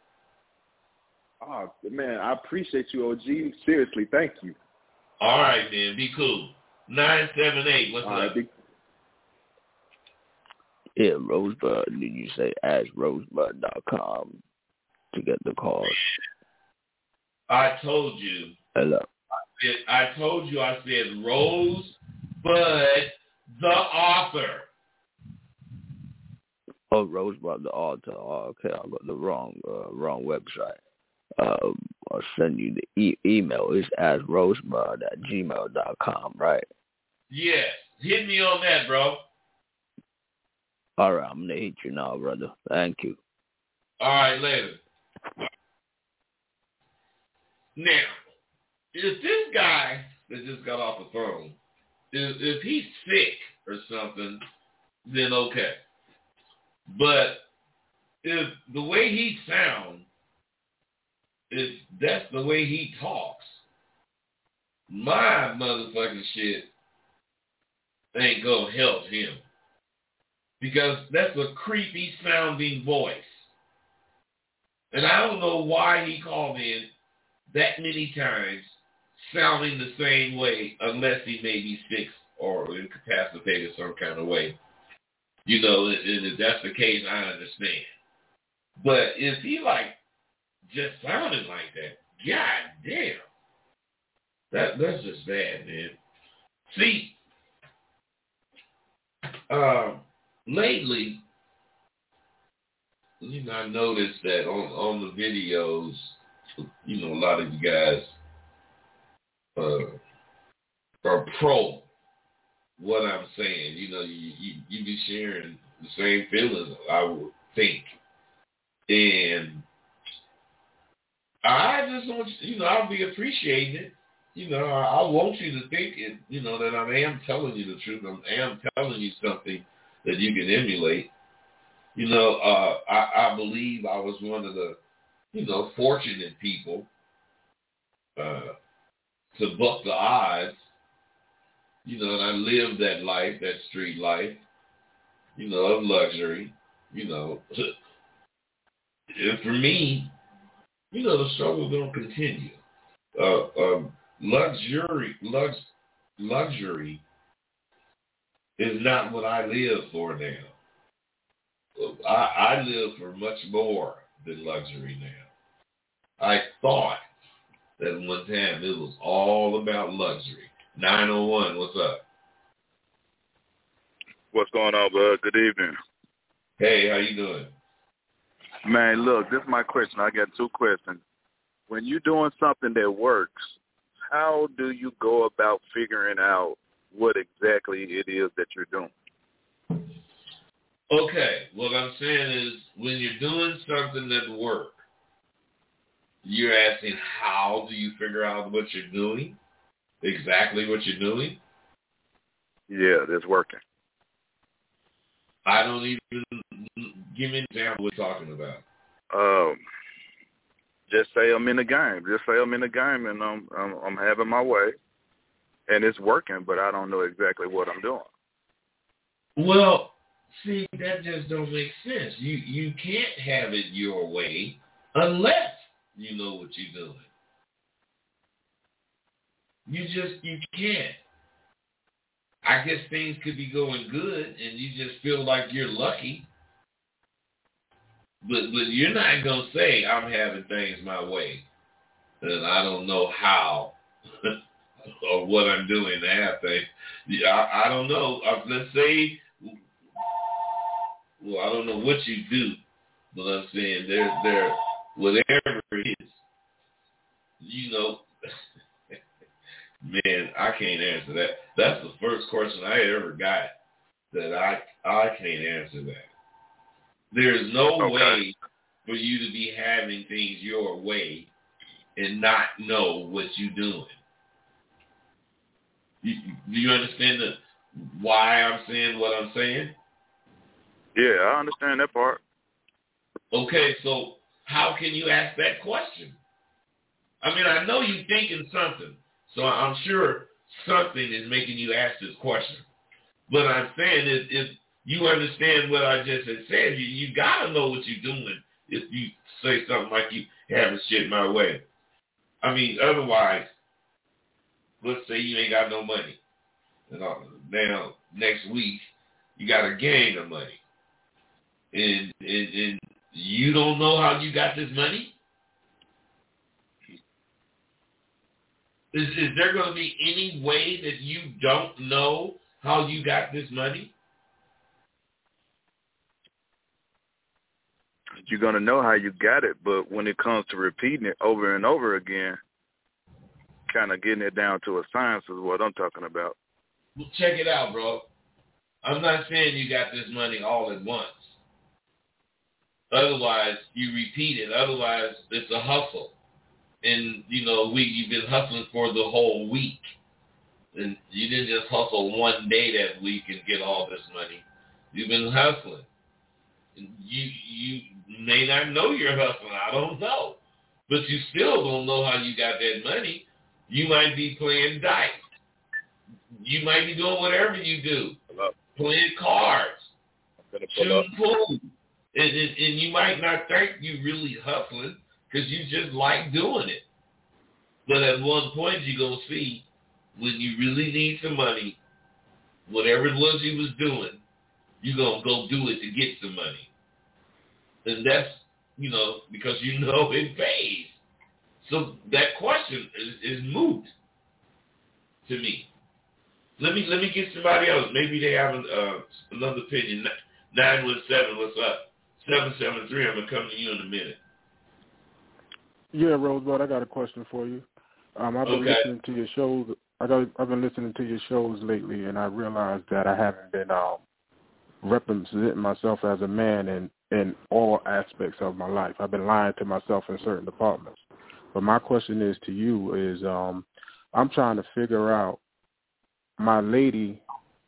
Oh man, I appreciate you, O G. Seriously, thank you. All right, man. Be cool. Nine seven eight. What's All up? right, be- Yeah, Rosebud. Did you say ask rosebud dot com to get the calls? I told you. Hello. I, said, I told you. I said Rosebud, the author. Oh, Rosebud the author. Oh, okay, I got the wrong uh, wrong website. Um, I'll send you the e- email. It's ask rosebud at gmail dot com, right? Yes. Hit me on that, bro. All right, I'm gonna hit you now, brother. Thank you. All right, later. Now, if this guy that just got off the phone, if, if he's sick or something, then okay. But if the way he sounds, if that's the way he talks, my motherfucking shit ain't gonna help him. Because that's a creepy sounding voice. And I don't know why he called in that many times sounding the same way unless he may be sick or incapacitated some kind of way. You know, and if that's the case, I understand. But if he like just sounding like that, god damn. That that's just bad, man. See, uh, lately, you know, I noticed that on, on the videos, you know, a lot of you guys uh, are pro what I'm saying. You know, you, you, you be sharing the same feelings, I would think. And I just want you, you know, I'll be appreciating it. You know, I, I want you to think it, you know, that I am telling you the truth. I am telling you something that you can emulate. You know, uh, I, I believe I was one of the, you know, fortunate people uh, to buck the odds. You know, and I lived that life, that street life, you know, of luxury, you know. And for me, you know, the struggle is going to continue. Uh, um, luxury, lux, luxury is not what I live for now. I, I live for much more than luxury now. I thought that one time it was all about luxury. nine oh one, what's up? What's going on, bud? Good evening. Hey, how you doing? Man, look, this is my question. I got two questions. When you're doing something that works, how do you go about figuring out what exactly it is that you're doing? Okay, what I'm saying is when you're doing something that works, you're asking how do you figure out what you're doing? Exactly what you're doing? Yeah, that's working. I don't even, give me an example of what you're talking about. Um, just say I'm in the game. Just say I'm in the game and I'm, I'm I'm having my way, and it's working, but I don't know exactly what I'm doing. Well, see, that just don't make sense. You you can't have it your way unless you know what you're doing. You just, you can't. I guess things could be going good and you just feel like you're lucky. But but you're not going to say, I'm having things my way. And I don't know how or what I'm doing to have things. I, I don't know. Uh, let's say, well, I don't know what you do. But I'm saying there, there, whatever it is, you know, man, I can't answer that. That's the first question I ever got that I I can't answer that. There's no okay. way for you to be having things your way and not know what you're doing. You, do you understand the, why I'm saying what I'm saying? Yeah, I understand that part. Okay, so how can you ask that question? I mean, I know you're thinking something, so I'm sure something is making you ask this question. But I'm saying is, if you understand what I just had said, you, you got to know what you're doing if you say something like you having shit my way. I mean, otherwise, let's say you ain't got no money. And now, next week, you got a gang of money. And, and, and you don't know how you got this money? Is, is there going to be any way that you don't know how you got this money? You're going to know how you got it, but when it comes to repeating it over and over again, kind of getting it down to a science is what I'm talking about. Well, check it out, bro. I'm not saying you got this money all at once. Otherwise, you repeat it. Otherwise, it's a hustle. And, you know, we you've been hustling for the whole week. And you didn't just hustle one day that week and get all this money. You've been hustling. you you may not know you're hustling. I don't know. But you still don't know how you got that money. You might be playing dice. You might be doing whatever you do. Playing cards. Shooting pool. And, and, and you might not think you really hustling because you just like doing it. But at one point you're going to see when you really need some money, whatever it was you was doing, you're going to go do it to get some money. And that's, you know, because you know it pays. So that question is, is moot to me. Let me let me get somebody else. Maybe they have uh, another opinion. nine one seven, what's up? seven seven three, I'm going to come to you in a minute. Yeah, Rosebud, I got a question for you. Um, I've been okay. listening to your shows. I got, I've been listening to your shows lately, and I realized that I haven't been um, representing myself as a man in, in all aspects of my life. I've been lying to myself in certain departments. But my question is to you is um, I'm trying to figure out my lady,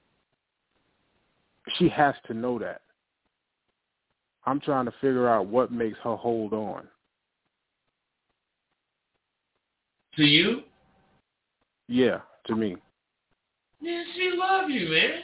she has to know that. I'm trying to figure out what makes her hold on. To you? Yeah, to me. Man, she love you, man.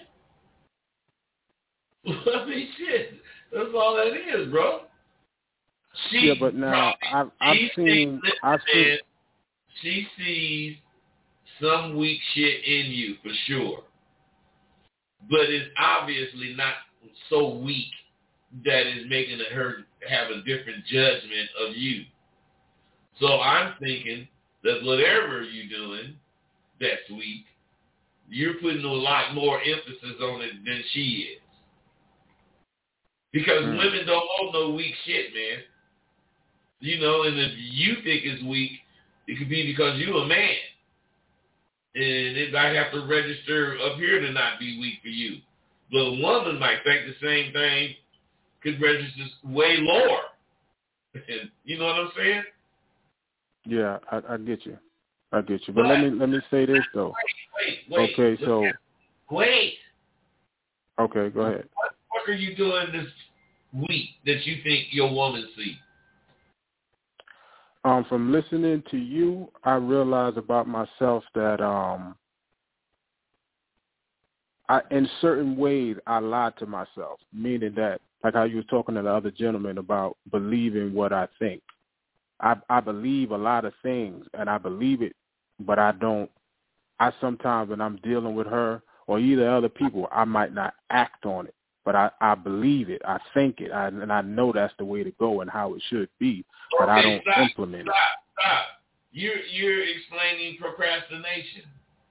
I mean, shit. That's all that is, bro. She yeah, but now I've, I've seen, sees, I've seen. She sees some weak shit in you for sure, but it's obviously not so weak that is making her have a different judgment of you. So I'm thinking that whatever you're doing that's weak, you're putting a lot more emphasis on it than she is. Because mm. women don't hold no weak shit, man. You know, and if you think it's weak, it could be because you're a man. And it might have to register up here to not be weak for you. But a woman might think the same thing could register way lower. You know what I'm saying? Yeah, I, I get you. I get you. But, but let me let me say this though. Wait, wait, wait. Okay, so wait. Okay, go ahead. What, what are you doing this week that you think your woman sees? Um, from listening to you, I realize about myself that um, I, in certain ways, I lied to myself, meaning that, like how you were talking to the other gentleman about believing what I think. I, I believe a lot of things, and I believe it, but I don't. I sometimes, when I'm dealing with her or either other people, I might not act on it, but I, I believe it. I think it, I, and I know that's the way to go and how it should be, but okay, I don't stop, implement stop, it. Stop. You're, you're explaining procrastination.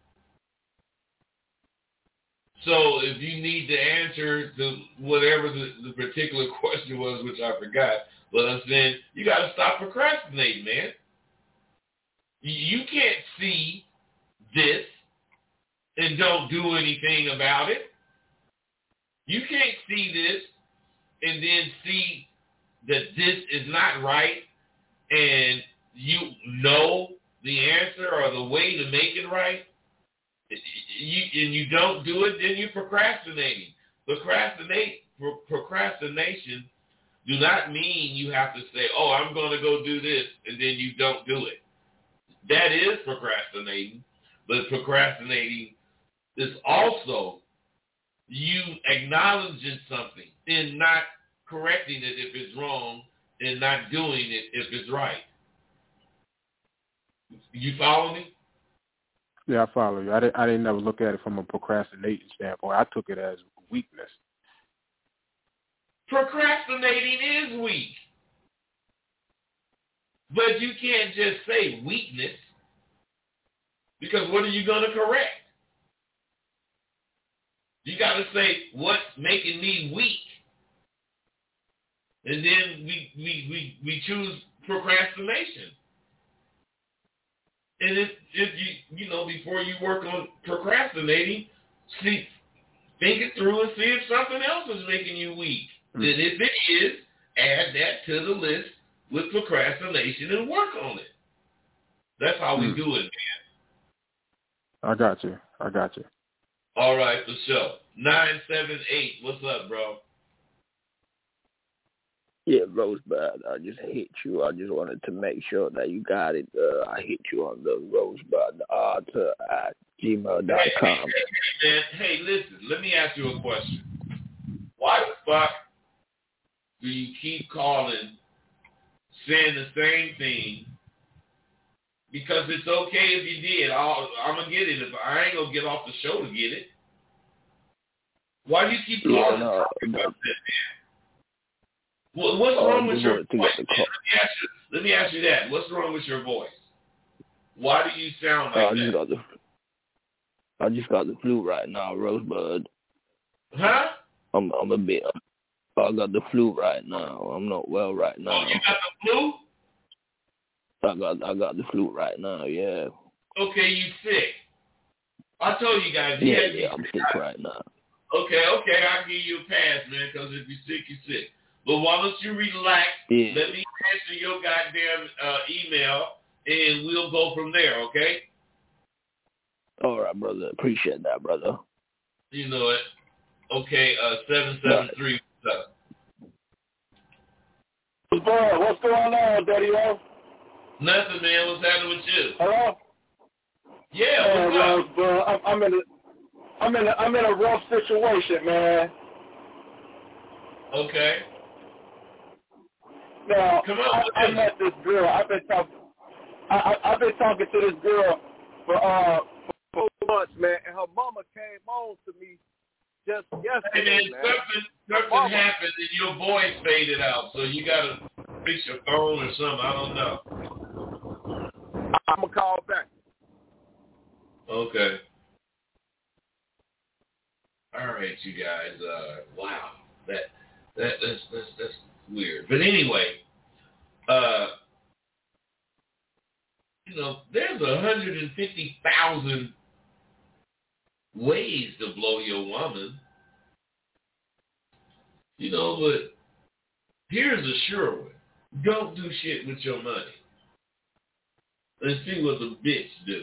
So if you need to answer to whatever the, the particular question was, which I forgot, but I'm saying you got to stop procrastinating, man. You can't see this and don't do anything about it. You can't see this and then see that this is not right and you know the answer or the way to make it right. You, and you don't do it, then you're procrastinating. Procrastinate, pro- procrastination do not mean you have to say, oh, I'm going to go do this, and then you don't do it. That is procrastinating, but procrastinating is also you acknowledging something and not correcting it if it's wrong and not doing it if it's right. You follow me? Yeah, I follow you. I didn't, I didn't never look at it from a procrastinating standpoint. I took it as weakness. Procrastinating is weak. But you can't just say weakness, because what are you going to correct? You got to say, what's making me weak? And then we, we, we, we choose procrastination. And if, if you, you know, before you work on procrastinating, see, think it through and see if something else is making you weak. Mm-hmm. Then if it is, add that to the list with procrastination and work on it. That's how mm-hmm. we do it, man. I got you. I got you. All right, for sure. nine seven eight, what's up, bro? Yeah, Rosebud, I just hit you. I just wanted to make sure that you got it. Uh, I hit you on the Rosebud Arthur at gmail dot com. Hey, hey, man, hey, listen, let me ask you a question. Why the fuck do you keep calling, saying the same thing? Because it's okay if you did. I'll, I'm going to get it. If I ain't going to get off the show to get it. Why do you keep calling? Yeah, no, about that, man? What, what's oh, wrong with your voice? Let me, ask you, let me ask you that. What's wrong with your voice? Why do you sound like uh, I that? just got the, I just got the flu right now, Rosebud. Huh? I'm, I'm a bit. I got the flu right now. I'm not well right now. Oh, you got the flu? I got, I got the flu right now. Yeah. Okay, you sick. I told you guys. Yeah, Yeah, yeah, I'm sick right now. Okay, okay, I'll give you a pass, man, because if you're sick, you're sick. But why don't you relax? Yeah. Let me answer your goddamn uh, email, and we'll go from there, okay? All right, brother. Appreciate that, brother. You know it. Okay, uh, seven seven three. What's up? Boy, what's going on, Daddy-O? Nothing, man. What's happening with you? Hello? Yeah, man, what's up? Bro, I'm, I'm in a, I'm in a, I'm in a rough situation, man. Okay. Now, Come on, I, I met this girl. I've been talking. I, I, I've been talking to this girl for uh for months, man. And her mama came on to me just yesterday, hey, man. man. Something, something happened and your voice faded out, so you gotta fix your phone or something. I don't know. I'm gonna call back. Okay. All right, you guys. Uh, wow, that that that's that's that's weird. But anyway, uh, you know, there's a hundred and fifty thousand ways to blow your woman. You know, but here's a sure one: don't do shit with your money. Let's see what the bitch do.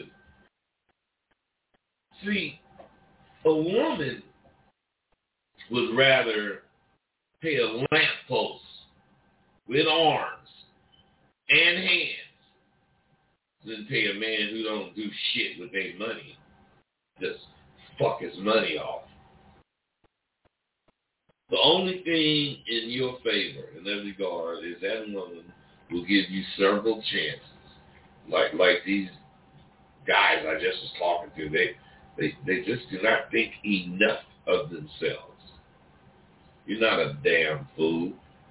See, a woman would rather pay a lamppost with arms and hands than pay a man who don't do shit with their money. Just fuck his money off. The only thing in your favor in that regard is that woman will give you several chances. Like like these guys I just was talking to, they they they just do not think enough of themselves. You're not a damn fool.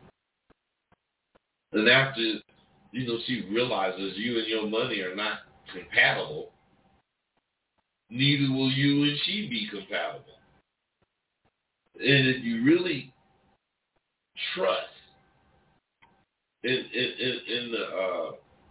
And after, you know, she realizes you and your money are not compatible, neither will you and she be compatible. And if you really trust in in, in, in the uh,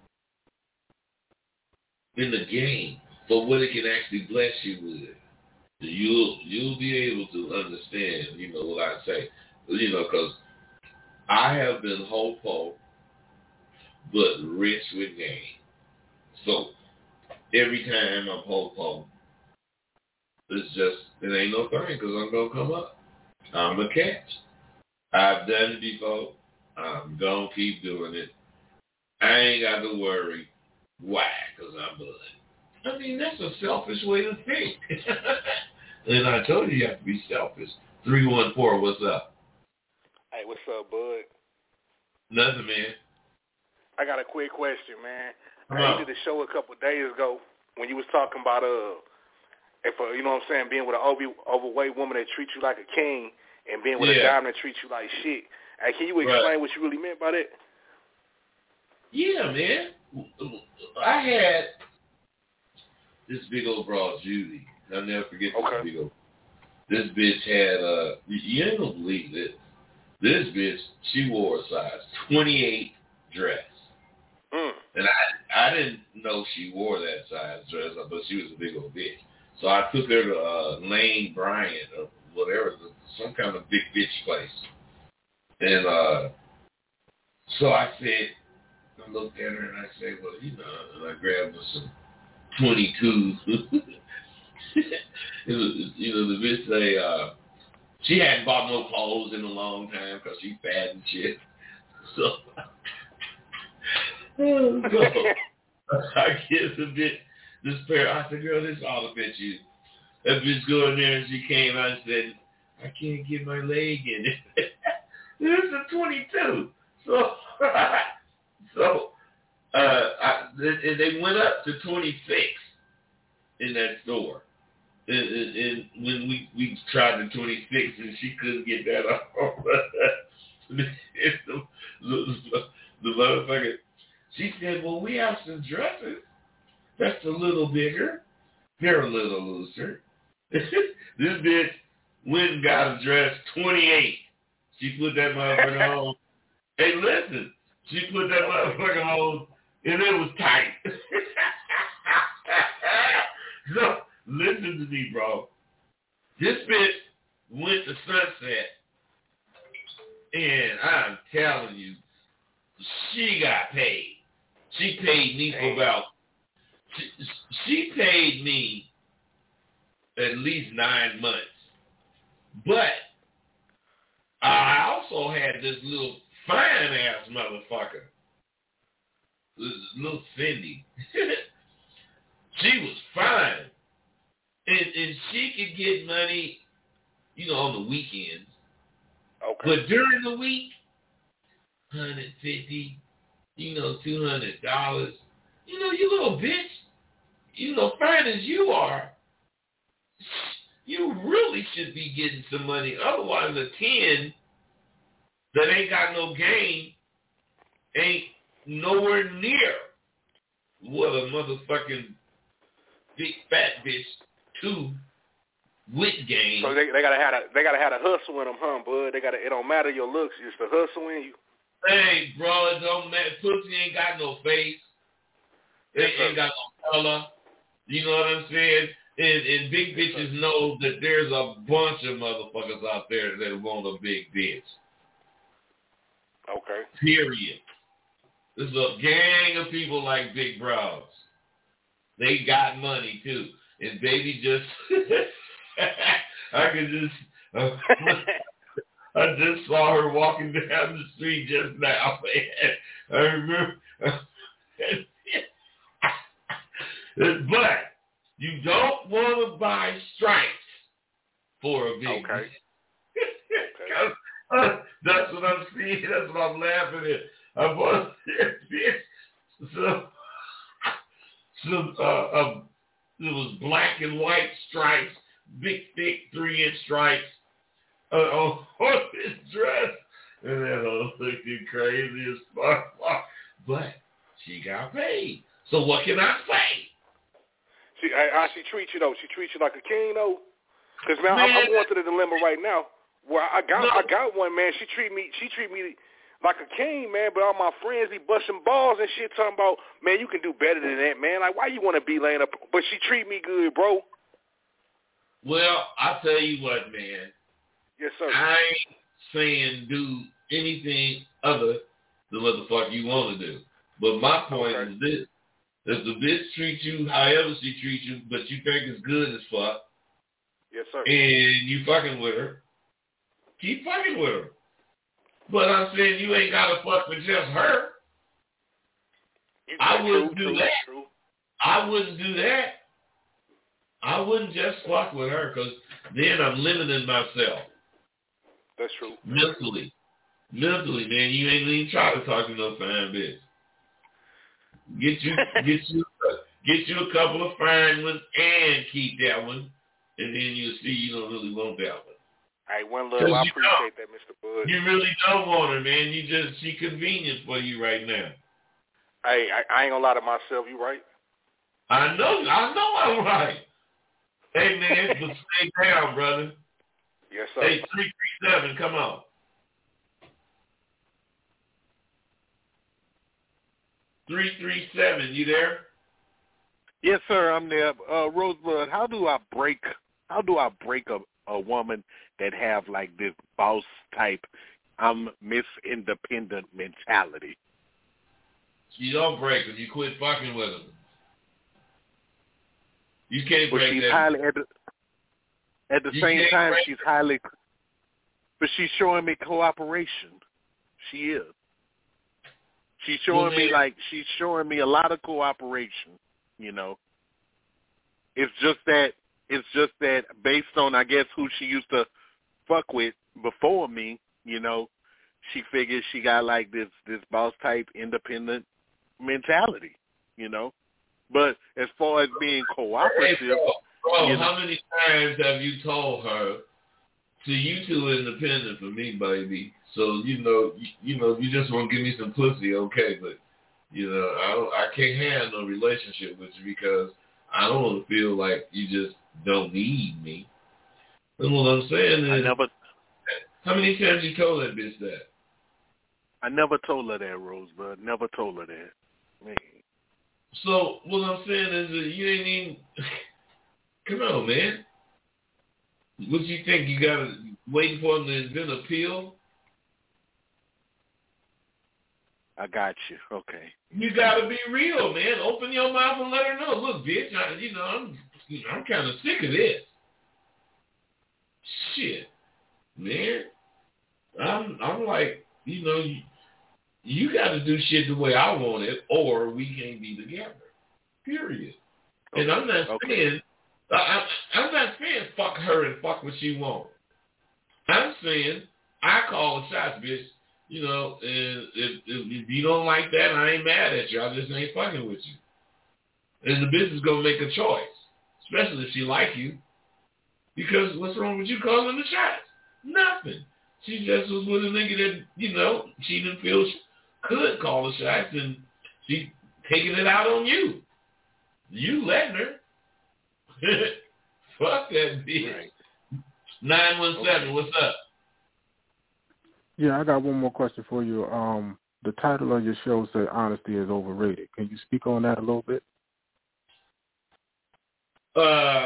in the game for what it can actually bless you with, you'll you'll be able to understand, you know, what I say. You know, because I have been hopo, but rich with game. So every time I'm hopo, it's just, it ain't no thing because I'm going to come up. I'm a catch. I've done it before. I'm going to keep doing it. I ain't got to worry. Why? Because I'm blood. I mean, that's a selfish way to think. And I told you you have to be selfish. three one four, what's up? Hey, what's up, bud? Nothing, man. I got a quick question, man. Come I on. did a show a couple of days ago when you was talking about, uh, if uh, you know what I'm saying, being with an over, overweight woman that treats you like a king and being with Yeah. a diamond that treats you like shit. Hey, can you explain Right. what you really meant by that? Yeah, man. I had this big old broad, Judy. I'll never forget this Okay. big old. This bitch had, uh, you, you ain't gonna believe this. This bitch, she wore a size twenty-eight dress. Mm. And I I didn't know she wore that size dress, but she was a big old bitch. So I took her to uh, Lane Bryant or whatever, some kind of big bitch place. And uh, so I said, I looked at her and I said, well, you know, and I grabbed her some twenty-twos. It was, you know, the bitch say, uh, she hadn't bought no clothes in a long time because she fat and shit. So, so I guess a bit this pair. I said, girl, this ought to fit you. That bitch go in there and she came out and said, I can't get my leg in it. This is a twenty-two. So, so uh, I, and they went up to twenty-six in that store. And, and, and when we, we tried the twenty-six and she couldn't get that off. the, the, the, the motherfucker, she said, well, we have some dresses that's a little bigger. They're a little looser. This bitch went and got a dress twenty-eight. She put that motherfucker on. Hey, listen. She put that motherfucker on, and it was tight. So, listen to me, bro. This bitch went to Sunset, and I'm telling you, she got paid. She paid me for about, she, she paid me at least nine months. But I also had this little fine-ass motherfucker, this little Cindy. She was fine. And, and she could get money, you know, on the weekends. Okay. But during the week, one hundred fifty dollars, you know, two hundred dollars. You know, you little bitch, you know, fine as you are, you really should be getting some money. Otherwise, a ten that ain't got no game ain't nowhere near what a motherfucking big fat bitch two with game. So they they gotta have a they gotta have a hustle in them, huh, bud? They gotta. It don't matter your looks, it's the hustle in you. Hey, bro, it don't matter. Pussy ain't got no face. It yes, ain't got no color. You know what I'm saying? And, and big bitches know that there's a bunch of motherfuckers out there that want a big bitch. Okay. Period. There's a gang of people like Big Bros. They got money too. And baby just, I could just, uh, I just saw her walking down the street just now. I remember. But you don't want to buy stripes for a big okay. okay. uh, that's what I'm seeing. That's what I'm laughing at. I bought this. So, so uh, um, it was black and white stripes, big, thick, three-inch stripes uh, on, on this dress. And that was looking crazy as fuck. But she got paid. So what can I say? She, how she treats you, though? She treats you like a king, though? Because, man, man, I'm going through the dilemma right now where I got no. I got one, man. She treat me She treat me like a king, man, but all my friends be busting balls and shit talking about, man, you can do better than that, man. Like, why you want to be laying up? But she treat me good, bro. Well, I'll tell you what, man. Yes, sir. I ain't saying do anything other than what the fuck you want to do. But my point okay. is this. If the bitch treats you however she treats you, but you think it's good as fuck, yes, sir, and you fucking with her, keep fucking with her. But I'm saying you ain't got to fuck with just her. I wouldn't true, do true, that. True. I wouldn't do that. I wouldn't just fuck with her because then I'm limiting myself. That's true. Mentally. Mentally, man, you ain't even try to talk to no fine bitch. Get you, get you, get you a couple of fine ones and keep that one, and then you'll see you don't really want that one. Hey, one love, I appreciate that, Mister Bud. You really don't want her, man. You just she convenient for you right now. Hey, I, I ain't gonna lie to myself. You right? I know, I know, I'm right. Hey, man, but stay down, brother. Yes, sir. Hey, three three seven, come on. Three three seven, you there? Yes, sir. I'm there. Uh, Rosebud, how do I break? How do I break a a woman that have like this boss type, I'm Miss Independent mentality? You don't break them. You quit fucking with them. You can't but break she's that. Highly, at the, at the same time, she's highly, but she's showing me cooperation. She is. She's showing Well, me man. like she's showing me a lot of cooperation. You know, it's just that it's just that based on I guess who she used to fuck with before me. You know, she figures she got like this this boss type independent mentality. You know, but as far as being cooperative, hey, bro, bro you know, how many times have you told her? So you two are independent for me, baby. So you know, you, you know, if you just want to give me some pussy, okay. But you know, I don't, I can't have no relationship with you because I don't want to feel like you just don't need me. That's what I'm saying. Is, I never. How many times you told that bitch that? I never told her that, Rosebud. Never told her that. Man. So what I'm saying is that you ain't even. Come on, man. What you think? You gotta wait for him to invent a pill? I got you. Okay. You gotta be real, man. Open your mouth and let her know. Look, bitch, I, you know, I'm, I'm kind of sick of this. Shit, man. I'm, I'm like, you know, you, you got to do shit the way I want it, or we can't be together. Period. And I'm not okay. saying. I, I'm not saying fuck her and fuck what she wants. I'm saying I call the shots, bitch. You know, and if, if, if you don't like that, I ain't mad at you. I just ain't fucking with you. And the bitch is going to make a choice, especially if she like you. Because what's wrong with you calling the shots? Nothing. She just was with a nigga that, you know, she didn't feel she could call the shots, and she taking it out on you. You letting her. Fuck that bitch. Right. nine one seven, okay. What's up? Yeah, I got one more question for you. Um, the title of your show said honesty is overrated. Can you speak on that a little bit? Uh,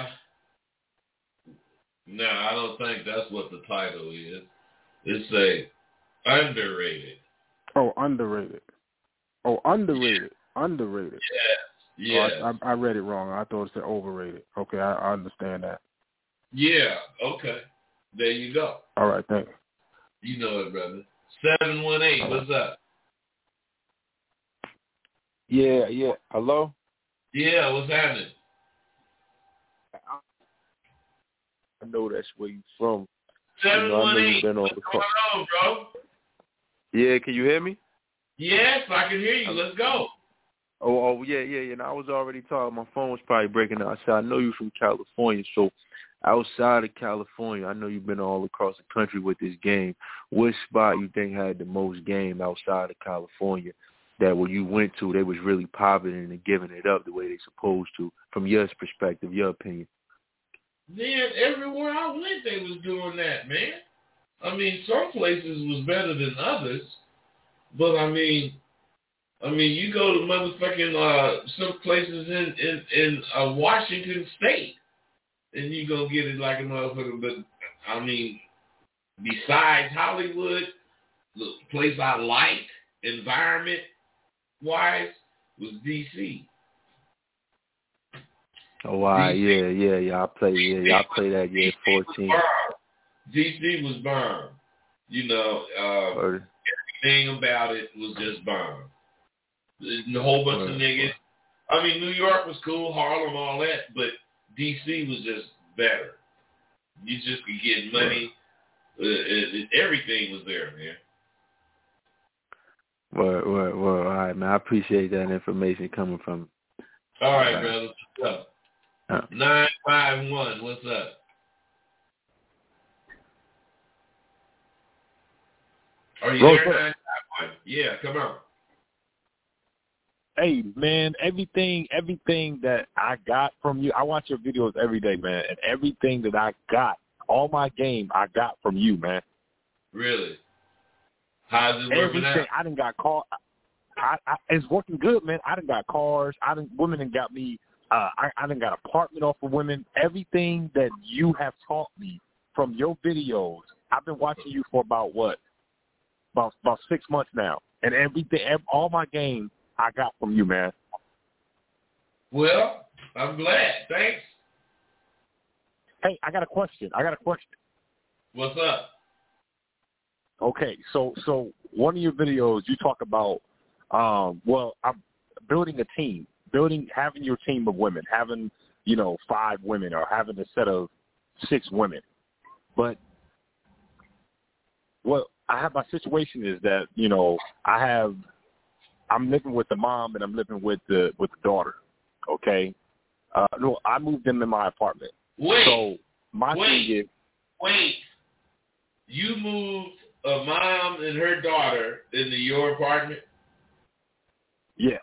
no, I don't think that's what the title is. It's a underrated. Oh, underrated. Oh, underrated. Yeah. Underrated. Yeah. Yeah, oh, I, I read it wrong. I thought it said overrated. Okay, I, I understand that. Yeah, okay. There you go. All right, thanks. You know it, brother. seven one eight, right. What's up? Yeah, yeah. Hello? Yeah, what's happening? I know that's where you from. seven one eight, you know, what's going on, bro? Yeah, can you hear me? Yes, I can hear you. Let's go. Oh, oh, yeah, yeah, yeah. And I was already talking. My phone was probably breaking out. I said, I know you're from California, so outside of California, I know you've been all across the country with this game. What spot you think had the most game outside of California that when you went to, they was really popping and giving it up the way they supposed to, from your perspective, your opinion? Man, everywhere I went, they was doing that, man. I mean, some places was better than others, but I mean, I mean, you go to motherfucking uh, some places in in, in uh, Washington State, and you gonna get it like a motherfucker. But I mean, besides Hollywood, the place I liked, environment wise, was D C. Oh, wow, D C. yeah, yeah, yeah. I play, yeah, yeah, I play that year fourteen. D C was bomb. You know, uh, everything about it was just bomb. A whole bunch right. of niggas. I mean, New York was cool, Harlem, all that, but D C was just better. You just could get money. Right. Uh, it, it, everything was there, man. Well, well, well, all right, man. I appreciate that information coming from. All right, uh, brother. What's up? Uh, nine five one. What's up? Are you there, nine five one? Yeah, come on. Hey, man, everything everything that I got from you, I watch your videos every day, man, and everything that I got, all my game, I got from you, man. Really? How's it working everything, out? I done got caught. I, I, it's working good, man. I done got cars. I done, women done got me. Uh, I, I done got apartment off of women. Everything that you have taught me from your videos, I've been watching you for about what? About about six months now, and everything, all my game, I got from you, man. Well, I'm glad. Thanks. Hey, I got a question. I got a question. What's up? Okay, so so one of your videos, you talk about Um, well, I'm building a team, building, having your team of women, having, you know, five women or having a set of six women. But what I have, my situation is that, you know, I have, I'm living with the mom and I'm living with the, with the daughter. Okay. Uh, no, I moved them in my apartment. Wait, so my wait, thing is, wait. You moved a mom and her daughter into your apartment? Yeah.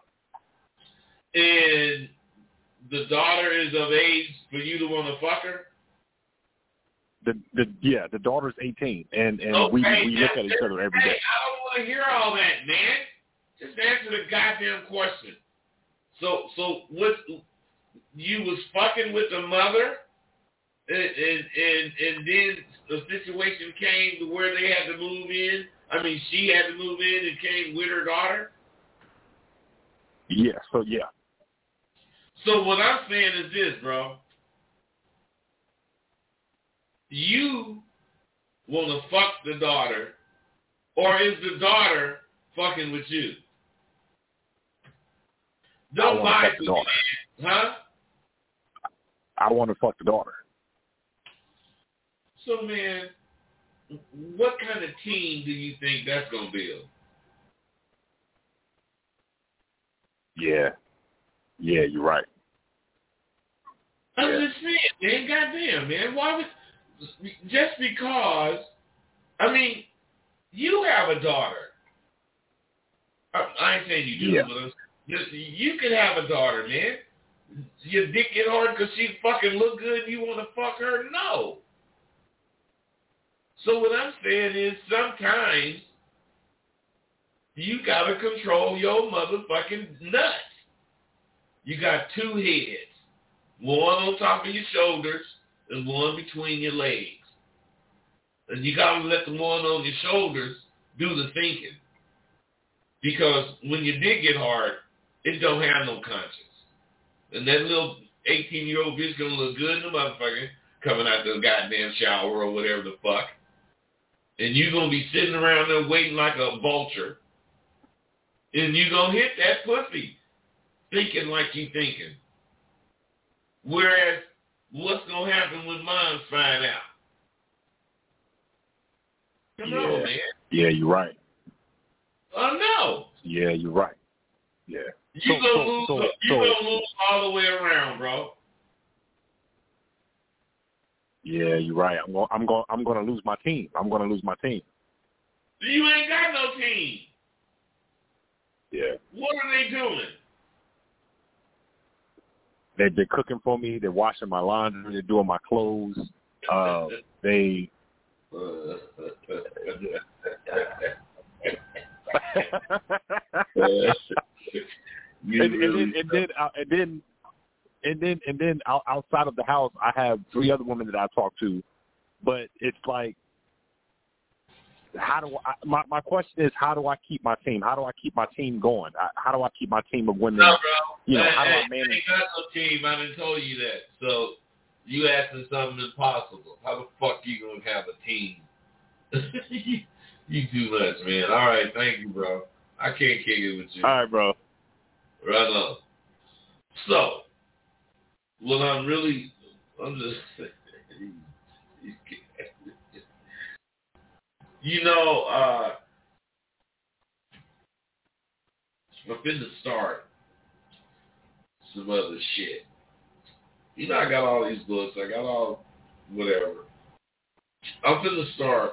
And the daughter is of age for you to want to fuck her? The the yeah, the daughter's eighteen, and and Okay, we we look at each other every hey, day. I don't want to hear all that, man. Just answer the goddamn question. So so what? You was fucking with the mother, and and and, and then the situation came to where they had to move in. I mean, she had to move in and came with her daughter. Yeah. So yeah. So what I'm saying is this, bro. You want to fuck the daughter, or is the daughter fucking with you? Don't lie to me, huh? I want to fuck the daughter. So, man, what kind of team do you think that's going to build? Yeah. Yeah, you're right. I'm Yeah. just saying, man, goddamn, man. Why would, just because, I mean, you have a daughter. I, I ain't saying you do, Yeah. but I'm, you can have a daughter, man. Your dick get hard because she fucking look good and you want to fuck her? No. So what I'm saying is sometimes you got to control your motherfucking nuts. You got two heads, one on top of your shoulders and one between your legs. And you got to let the one on your shoulders do the thinking. Because when your dick get hard, it don't have no conscience. And that little eighteen-year-old bitch going to look good in the motherfucker coming out the goddamn shower or whatever the fuck. And you going to be sitting around there waiting like a vulture. And you going to hit that pussy thinking like you thinking. Whereas, what's going to happen when moms find out? Come yeah. on, man. Yeah, you're right. Oh, no. Yeah, you're right. Yeah. You so, gonna so, lose. so, you so, gonna lose all the way around, bro. Yeah, you're right. I'm going. I'm going. I'm going to lose my team. I'm going to lose my team. You ain't got no team. Yeah. What are they doing? They they're cooking for me. They're washing my laundry. They're doing my clothes. Uh, they. and, and, then, and then, uh, and then, and then, and then, out, outside of the house, I have three other women that I talk to. But it's like, how do I? My my question is, how do I keep my team? How do I keep my team going? I, how do I keep my team of women? No, bro. You know, hey, how do hey, I manage? You ain't got no team. I done told you that. So you asking something impossible. How the fuck you gonna have a team? you, you too much, man. All right, thank you, bro. I can't kick it with you. All right, bro. Right on. So, well, I'm really, I'm just, you know, uh, I'm finna start some other shit. You know, I got all these books. I got all, whatever. I'm finna start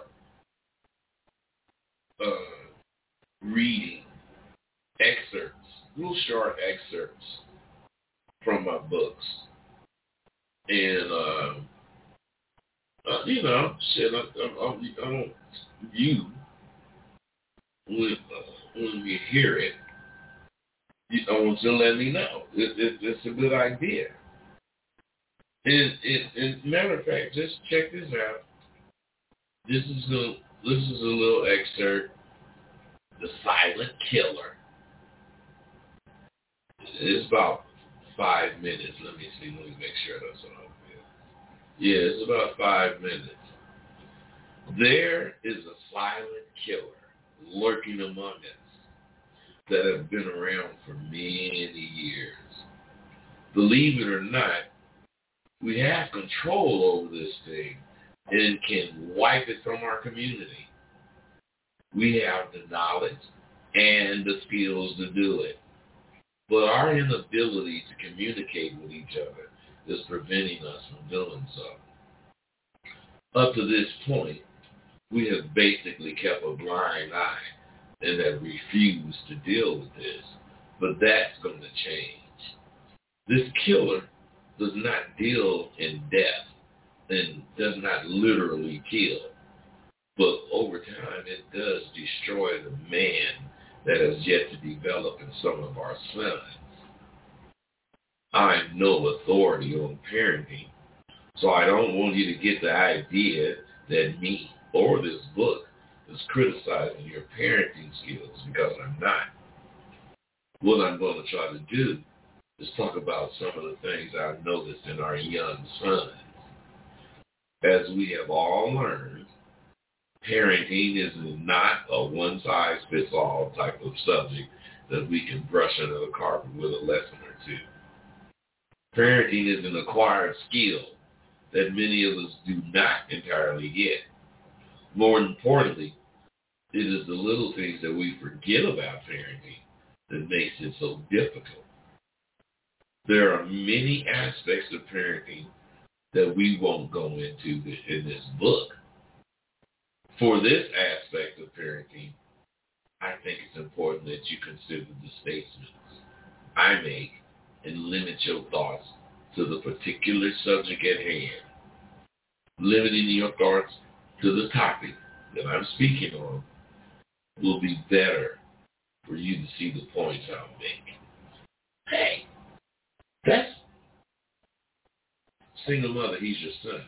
uh, reading excerpts, real short excerpts from my books. And, uh, uh, you know, shit, I, I, I, I don't, you, when, uh, when you hear it, you, I want you to let me know. It, it, it's a good idea. And, and, and matter of fact, just check this out. This is a, this is a little excerpt. The Silent Killer. It's about five minutes. Let me see. Let me make sure that's what I'm doing. Yeah, it's about five minutes. There is a silent killer lurking among us that have been around for many years. Believe it or not, we have control over this thing and can wipe it from our community. We have the knowledge and the skills to do it. But our inability to communicate with each other is preventing us from doing so. Up to this point, we have basically kept a blind eye and have refused to deal with this. But that's going to change. This killer does not deal in death and does not literally kill. But over time, it does destroy the man that has yet to develop in some of our sons. I'm no authority on parenting, so I don't want you to get the idea that me or this book is criticizing your parenting skills, because I'm not. What I'm going to try to do is talk about some of the things I've noticed in our young sons. As we have all learned, parenting is not a one-size-fits-all type of subject that we can brush under the carpet with a lesson or two. Parenting is an acquired skill that many of us do not entirely get. More importantly, it is the little things that we forget about parenting that makes it so difficult. There are many aspects of parenting that we won't go into in this book. For this aspect of parenting, I think it's important that you consider the statements I make and limit your thoughts to the particular subject at hand. Limiting your thoughts to the topic that I'm speaking on will be better for you to see the points I'll make. Hey, that's single mother, he's your son.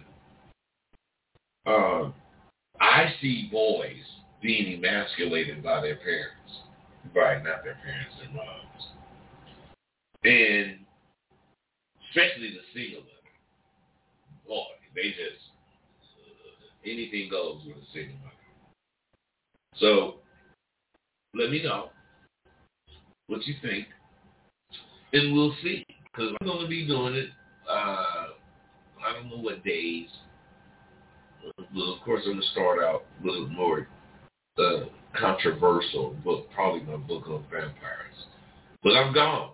Um, I see boys being emasculated by their parents. Right, not their parents, their moms. And especially the single mother. Boy, they just, uh, anything goes with a single mother. So, let me know what you think, and we'll see. Because I'm going to be doing it, uh, I don't know what days. Well, of course, I'm going to start out a little more uh, controversial book, probably my book on vampires. But I'm gone.